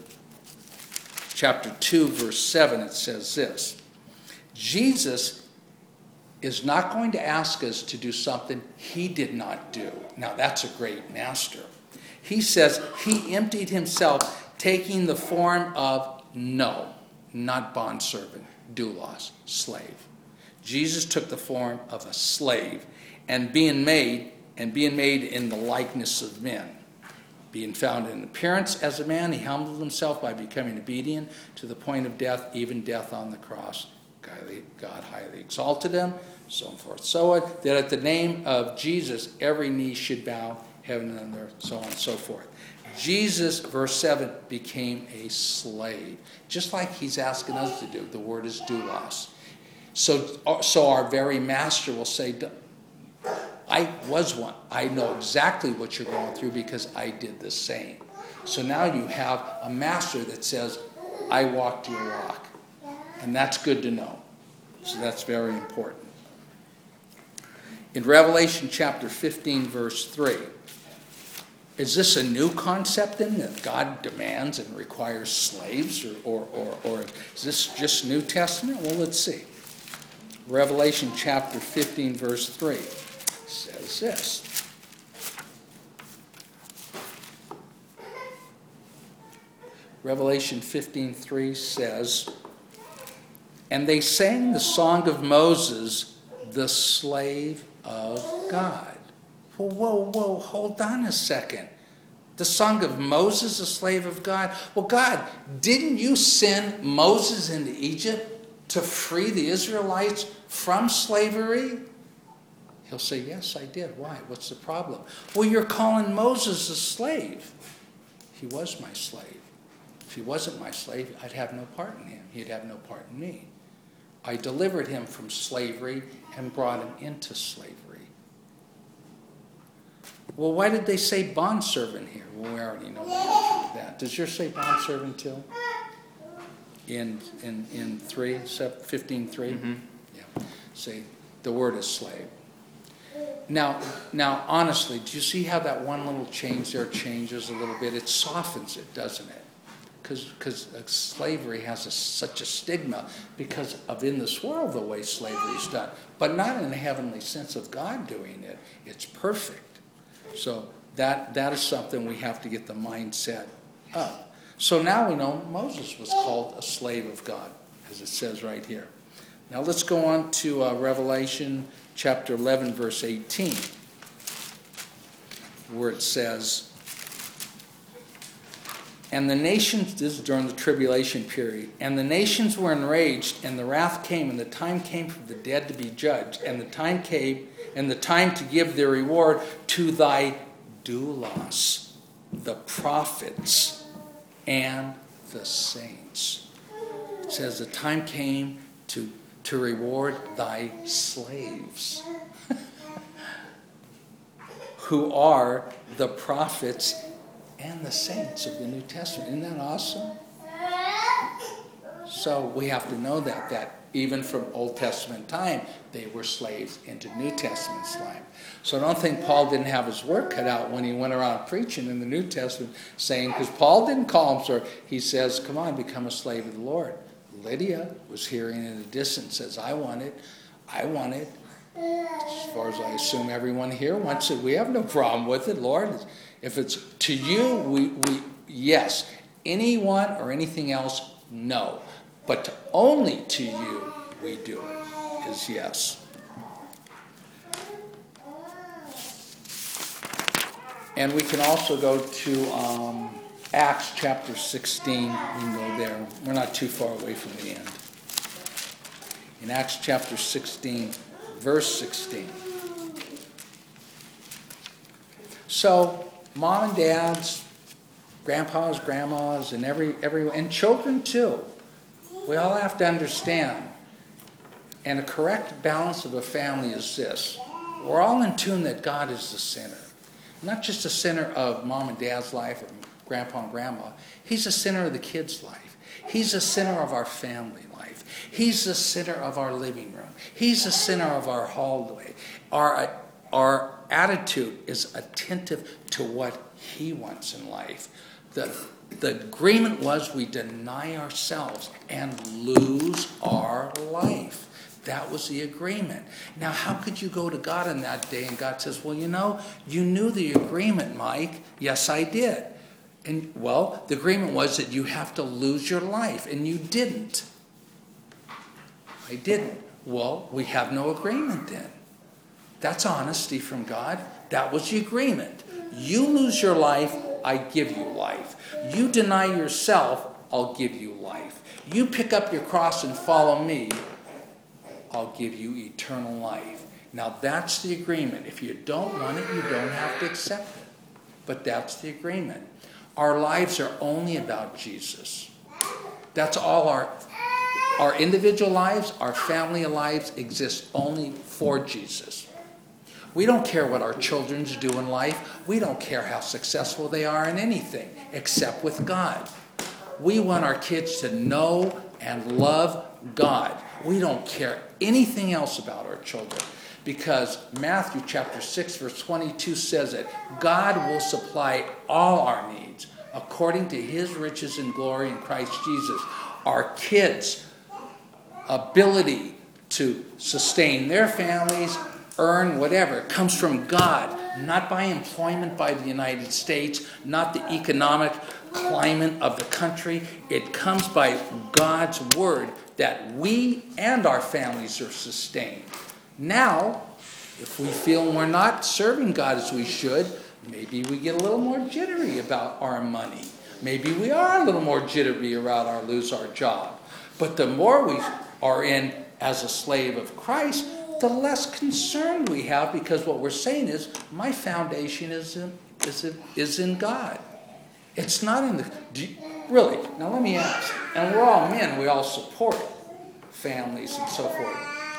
2, verse 7, it says this. Jesus is not going to ask us to do something he did not do. Now that's a great master. He says he emptied himself, taking the form of, not bondservant, doulos, slave. Jesus took the form of a slave, and being made in the likeness of men. Being found in appearance as a man, he humbled himself by becoming obedient to the point of death, even death on the cross. God highly exalted him, so forth, so on, that at the name of Jesus, every knee should bow, heaven and earth, so on and so forth. Jesus, verse 7, became a slave, just like he's asking us to do. The word is doulos. So our very master will say, I was one. I know exactly what you're going through because I did the same. So now you have a master that says, I walked your walk. And that's good to know. So that's very important. In Revelation chapter 15, verse 3, is this a new concept then, that God demands and requires slaves? Or is this just New Testament? Well, let's see. Revelation chapter 15, verse 3 says this. Revelation 15:3 says, and they sang the song of Moses, the slave of God. Whoa, hold on a second. The song of Moses, the slave of God? Well, God, didn't you send Moses into Egypt to free the Israelites from slavery? He'll say, yes, I did. Why? What's the problem? Well, you're calling Moses a slave. He was my slave. If he wasn't my slave, I'd have no part in him. He'd have no part in me. I delivered him from slavery and brought him into slavery. Well, why did they say bondservant here? Well, we already know that. Does yours say bondservant too? In 15:3? Mm-hmm. Yeah. Say the word is slave. Now, honestly, do you see how that one little change there changes a little bit? It softens it, doesn't it? Because slavery has such a stigma because of in this world the way slavery is done. But not in the heavenly sense of God doing it. It's perfect. So that is something we have to get the mindset up. So now we know Moses was called a slave of God, as it says right here. Now let's go on to Revelation chapter 11, verse 18, where it says, and the nations, this is during the tribulation period, and the nations were enraged, and the wrath came, and the time came for the dead to be judged, and the time came, and the time to give their reward to thy doulos, the prophets and the saints. It says the time came to reward thy slaves, who are the prophets and the saints of the New Testament. Isn't that awesome? So we have to know that even from Old Testament time, they were slaves into New Testament time. So I don't think Paul didn't have his work cut out when he went around preaching in the New Testament, saying, because Paul didn't call him, sir, he says, come on, become a slave of the Lord. Lydia was hearing in the distance, says, I want it. As far as I assume everyone here wants it, we have no problem with it, Lord. If it's to you, we yes. Anyone or anything else, no. But only to you we do it, is yes. And we can also go to Acts chapter 16. We can go there. We're not too far away from the end. In Acts chapter 16, verse 16. So, mom and dads, grandpas, grandmas, and everyone, and children too. We all have to understand. And a correct balance of a family is this. We're all in tune that God is the center. Not just the center of mom and dad's life or grandpa and grandma. He's the center of the kids' life. He's the center of our family life. He's the center of our living room. He's the center of our hallway. Our attitude is attentive to what he wants in life. The agreement was we deny ourselves and lose our life. That was the agreement. Now, how could you go to God on that day and God says, well, you knew the agreement, Mike. Yes, I did. And, well, the agreement was that you have to lose your life, and you didn't. I didn't. Well, we have no agreement then. That's honesty from God. That was the agreement. You lose your life, I give you life. You deny yourself, I'll give you life. You pick up your cross and follow me, I'll give you eternal life. Now that's the agreement. If you don't want it, you don't have to accept it. But that's the agreement. Our lives are only about Jesus. That's all our individual lives, our family lives exist only for Jesus. We don't care what our children do in life. We don't care how successful they are in anything except with God. We want our kids to know and love God. We don't care anything else about our children because Matthew chapter 6 verse 22 says it. God will supply all our needs according to his riches and glory in Christ Jesus. Our kids' ability to sustain their families, earn whatever, comes from God, not by employment by the United States, not the economic climate of the country. It comes by God's word that we and our families are sustained. Now, if we feel we're not serving God as we should, maybe we get a little more jittery about our money. Maybe we are a little more jittery about our lose our job. But the more we are in as a slave of Christ, the less concern we have, because what we're saying is, my foundation is in God. It's not in the... Really. Now let me ask. And we're all men. We all support families and so forth.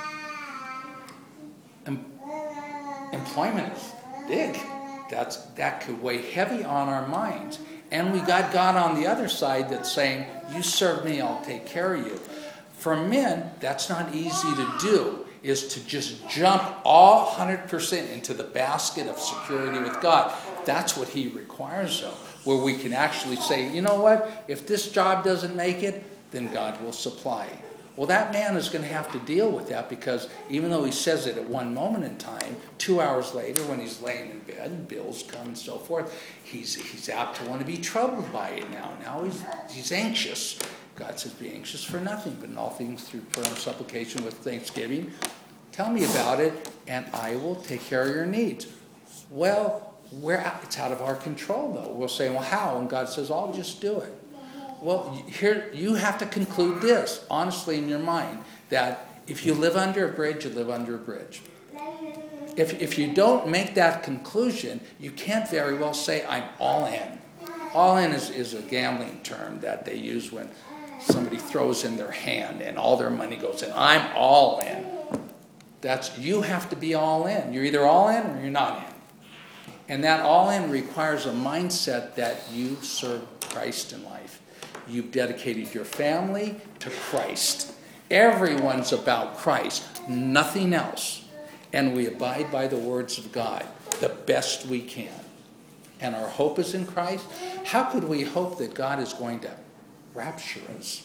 Employment is big. That could weigh heavy on our minds. And we got God on the other side that's saying, you serve me, I'll take care of you. For men, that's not easy to do, is to just jump all 100% into the basket of security with God. That's what he requires, though, where we can actually say, you know what, if this job doesn't make it, then God will supply. Well, that man is going to have to deal with that, because even though he says it at one moment in time, 2 hours later when he's laying in bed and bills come and so forth, he's apt to want to be troubled by it now. Now he's anxious. God says, be anxious for nothing, but in all things through prayer and supplication with thanksgiving. Tell me about it, and I will take care of your needs. Well, it's out of our control, though. We'll say, well, how? And God says, I'll just do it. Well, here you have to conclude this, honestly, in your mind, that if you live under a bridge, you live under a bridge. If you don't make that conclusion, you can't very well say, I'm all in. All in is a gambling term that they use when somebody throws in their hand and all their money goes in. I'm all in. You have to be all in. You're either all in or you're not in. And that all in requires a mindset that you serve Christ in life. You've dedicated your family to Christ. Everyone's about Christ, nothing else. And we abide by the words of God the best we can. And our hope is in Christ. How could we hope that God is going to rapture us?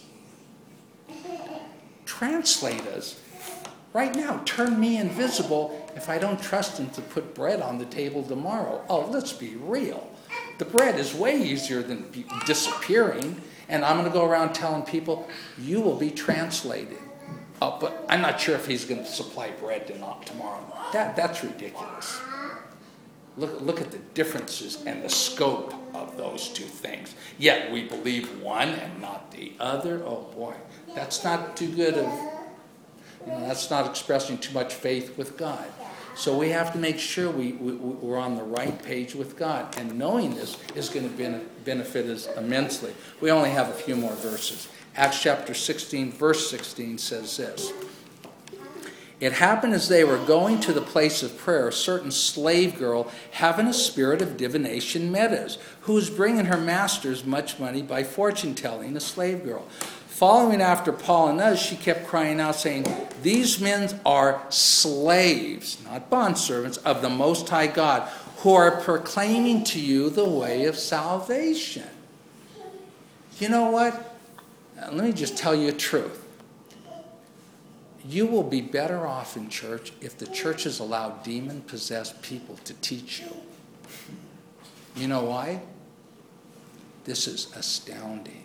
Translate us. Right now, turn me invisible if I don't trust him to put bread on the table tomorrow. Oh, let's be real. The bread is way easier than disappearing. And I'm going to go around telling people, you will be translated. But I'm not sure if he's going to supply bread tomorrow. That's ridiculous. Look at the differences and the scope of those two things. Yet we believe one and not the other. Oh boy, that's not too good of, that's not expressing too much faith with God. So we have to make sure we're on the right page with God. And knowing this is going to benefit us immensely. We only have a few more verses. Acts chapter 16, verse 16 says this. It happened as they were going to the place of prayer, a certain slave girl, having a spirit of divination, met us, who was bringing her masters much money by fortune-telling, a slave girl. Following after Paul and us, she kept crying out, saying, these men are slaves, not bondservants, of the Most High God, who are proclaiming to you the way of salvation. You know what? Let me just tell you the truth. You will be better off in church if the churches allow demon-possessed people to teach you. You know why? This is astounding.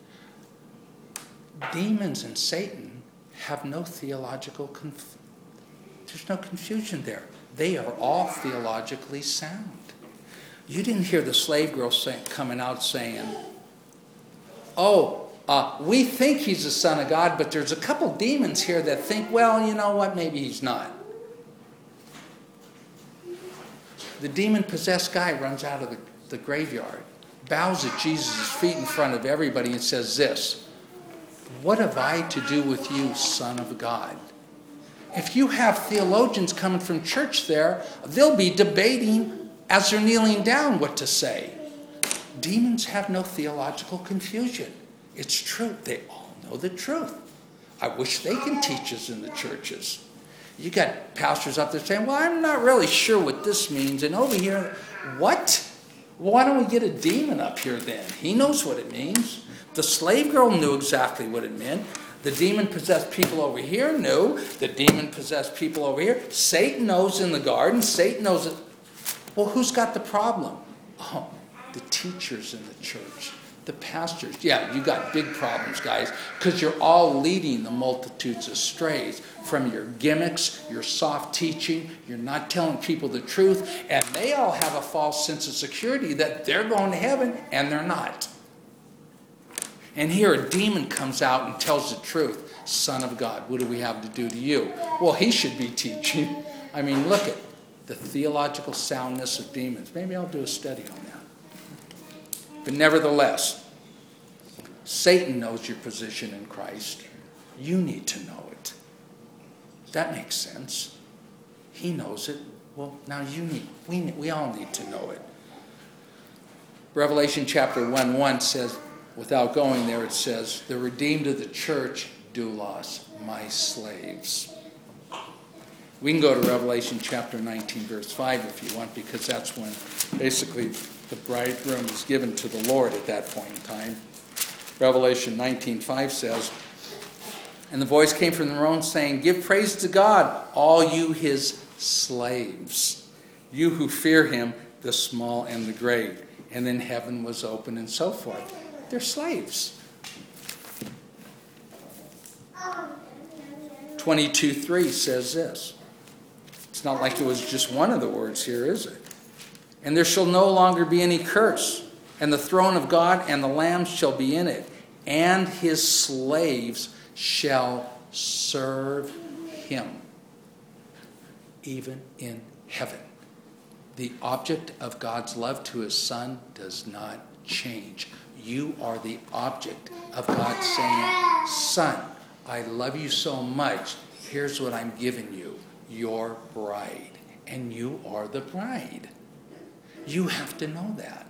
Demons and Satan have no theological there's no confusion there. They are all theologically sound. You didn't hear the slave girl coming out saying, we think he's the Son of God, but there's a couple demons here that think, well, you know what, maybe he's not. The demon-possessed guy runs out of the graveyard, bows at Jesus' feet in front of everybody and says this, what have I to do with you, Son of God? If you have theologians coming from church there, they'll be debating as they're kneeling down what to say. Demons have no theological confusion. It's true. They all know the truth. I wish they can teach us in the churches. You got pastors up there saying, well, I'm not really sure what this means. And over here, what? Why don't we get a demon up here then? He knows what it means. The slave girl knew exactly what it meant. The demon-possessed people over here knew. The demon-possessed people over here. Satan knows in the garden. Satan knows it. Well, who's got the problem? Oh, the teachers in the church. The pastors. Yeah, you got big problems, guys, because you're all leading the multitudes astray from your gimmicks, your soft teaching. You're not telling people the truth, and they all have a false sense of security that they're going to heaven, and they're not. And here a demon comes out and tells the truth. Son of God, what do we have to do to you? Well, he should be teaching. I mean, look at the theological soundness of demons. Maybe I'll do a study on that. But nevertheless, Satan knows your position in Christ. You need to know it. That makes sense. He knows it. Well, now we all need to know it. Revelation chapter 1:1 says, without going there, it says, the redeemed of the church, doulos, my slaves. We can go to Revelation chapter 19, verse 5 if you want, because that's when basically the bridegroom is given to the Lord at that point in time. Revelation 19:5 says, and the voice came from the throne saying, give praise to God, all you his slaves, you who fear him, the small and the great. And then heaven was open and so forth. They're slaves. 22:3 says this. It's not like it was just one of the words here, is it? And there shall no longer be any curse, and the throne of God and the Lamb shall be in it, and his slaves shall serve him, even in heaven. The object of God's love to his Son does not change. You are the object of God saying, Son, I love you so much. Here's what I'm giving you, your bride. And you are the bride. You have to know that.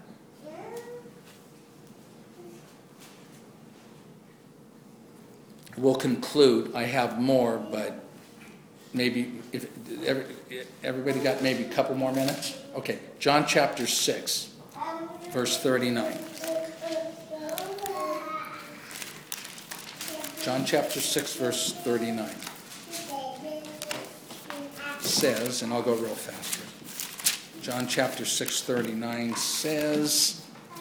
We'll conclude. I have more, but maybe if everybody got maybe a couple more minutes? Okay, John chapter 6, verse 39. John chapter 6, verse 39 says, and I'll go real fast here. John chapter 6, 39 says,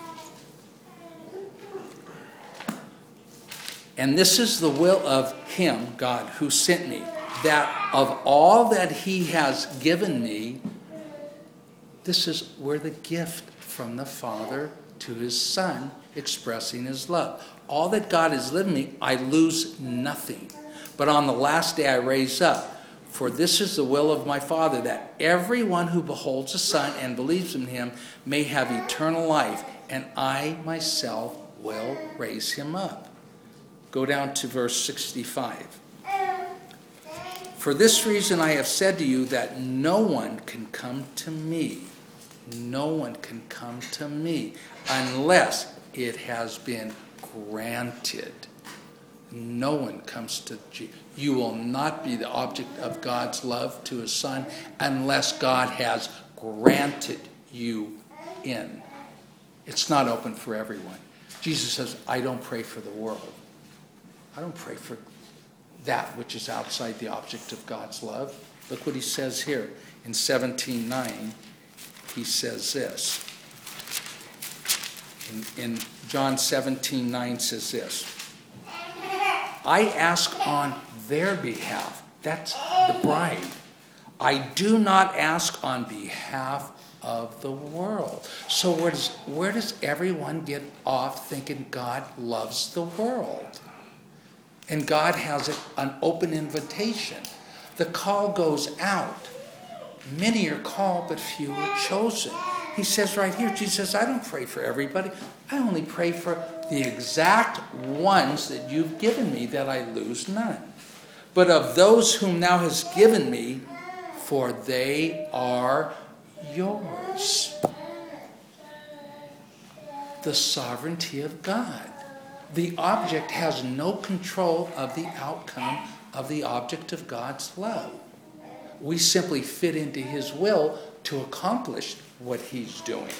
and this is the will of him, God, who sent me, that of all that he has given me, this is where the gift from the Father to his Son expressing his love. All that God has given me, I lose nothing. But on the last day I raise up. For this is the will of my Father, that everyone who beholds the Son and believes in him may have eternal life, and I myself will raise him up. Go down to verse 65. For this reason I have said to you that no one can come to me. No one can come to me unless it has been granted. No one comes to Jesus. You will not be the object of God's love to his Son unless God has granted you in. It's not open for everyone. Jesus says, I don't pray for the world. I don't pray for that which is outside the object of God's love. Look what he says here. In 17:9, he says this. In John 17:9 says this. I ask on their behalf. That's the bride. I do not ask on behalf of the world. So where does everyone get off thinking God loves the world? And God has an open invitation. The call goes out. Many are called, but few are chosen. He says right here, Jesus says, I don't pray for everybody. I only pray for the exact ones that you've given me, that I lose none. But of those whom thou hast given me, for they are yours. The sovereignty of God. The object has no control of the outcome of the object of God's love. We simply fit into his will to accomplish what he's doing.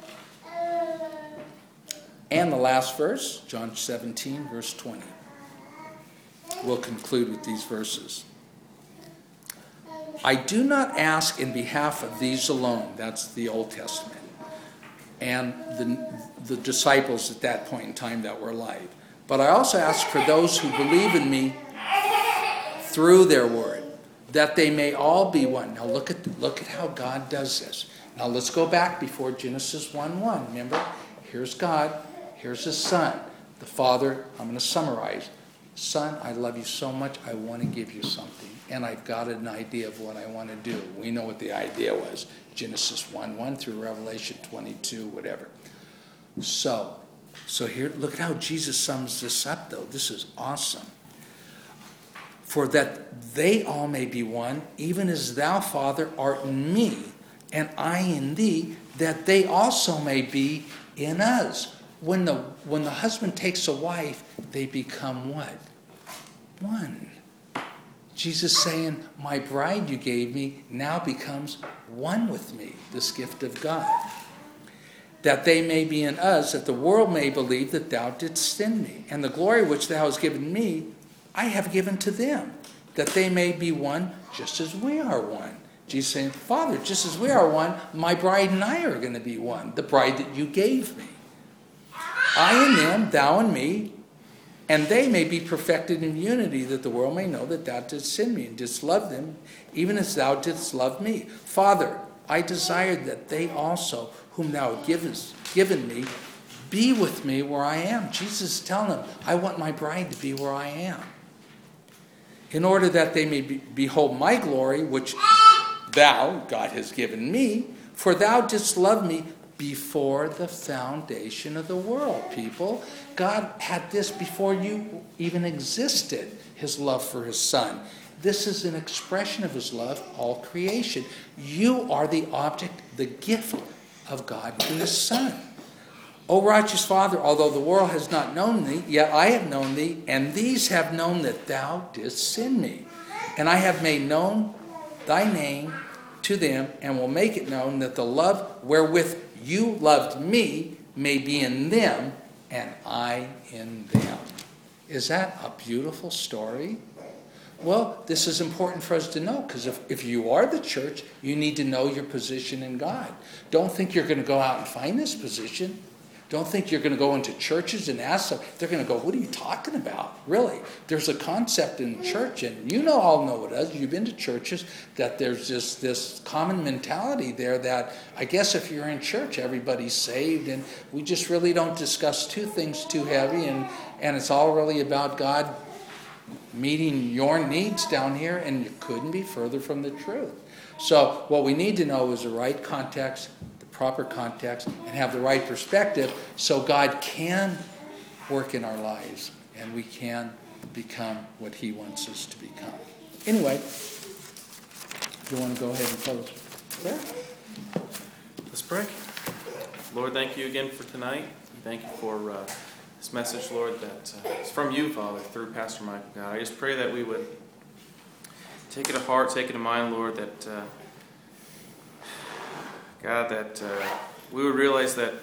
And the last verse, John 17, verse 20. We'll conclude with these verses. I do not ask in behalf of these alone. That's the Old Testament. And the disciples at that point in time that were alive. But I also ask for those who believe in me through their word, that they may all be one. Now look at how God does this. Now let's go back before Genesis 1:1. Remember, here's God, here's his Son. The Father, I'm going to summarize. Son, I love you so much, I want to give you something. And I've got an idea of what I want to do. We know what the idea was. Genesis 1:1 through Revelation 22, whatever. So, So here, look at how Jesus sums this up, though. This is awesome. For that they all may be one, even as thou, Father, art in me, and I in thee, that they also may be in us. When the husband takes a wife, they become what? One. Jesus saying, my bride you gave me now becomes one with me, this gift of God. That they may be in us, that the world may believe that thou didst send me. And the glory which thou hast given me, I have given to them, that they may be one just as we are one. Jesus saying, Father, just as we are one, my bride and I are going to be one, the bride that you gave me. I and them, thou and me, and they may be perfected in unity, that the world may know that thou didst send me and didst love them, even as thou didst love me. Father, I desire that they also, whom thou hast given me, be with me where I am. Jesus is telling them, I want my bride to be where I am. In order that they may behold my glory, which thou, God, has given me, for thou didst love me before the foundation of the world, people. God had this before you even existed, his love for his son. This is an expression of his love, all creation. You are the object, the gift of God to his son. O righteous Father, although the world has not known thee, yet I have known thee, and these have known that thou didst send me. And I have made known thy name to them, and will make it known that the love wherewith you loved me may be in them, and I in them. Is that a beautiful story? Well, this is important for us to know, because if you are the church, you need to know your position in God. Don't think you're going to go out and find this position. Don't think you're going to go into churches and ask them. They're going to go, what are you talking about? Really? There's a concept in church, and you all know it is. You've been to churches, that there's just this common mentality there that I guess if you're in church, everybody's saved, and we just really don't discuss two things too heavy, and it's all really about God meeting your needs down here, and you couldn't be further from the truth. So what we need to know is the right context, proper context, and have the right perspective, so God can work in our lives and we can become what he wants us to become. Anyway, you want to go ahead and close prayer? Let's pray. Lord, thank you again for tonight. Thank you for this message, Lord, that is from you, Father, through Pastor Michael. God, I just pray that we would take it to heart, take it to mind, Lord, that God, that we would realize that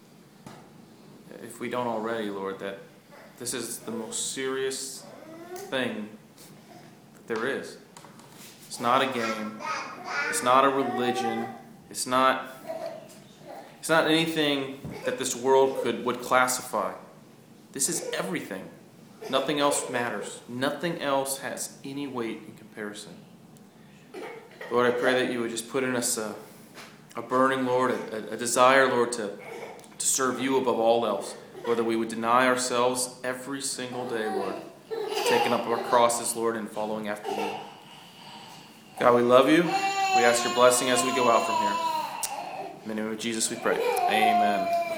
if we don't already, Lord, that this is the most serious thing that there is. It's not a game. It's not a religion. It's not anything that this world would classify. This is everything. Nothing else matters. Nothing else has any weight in comparison. Lord, I pray that you would just put in us a burning, Lord, a desire, Lord, to serve you above all else. Lord, that we would deny ourselves every single day, Lord, taking up our crosses, Lord, and following after you. God, we love you. We ask your blessing as we go out from here. In the name of Jesus we pray. Amen.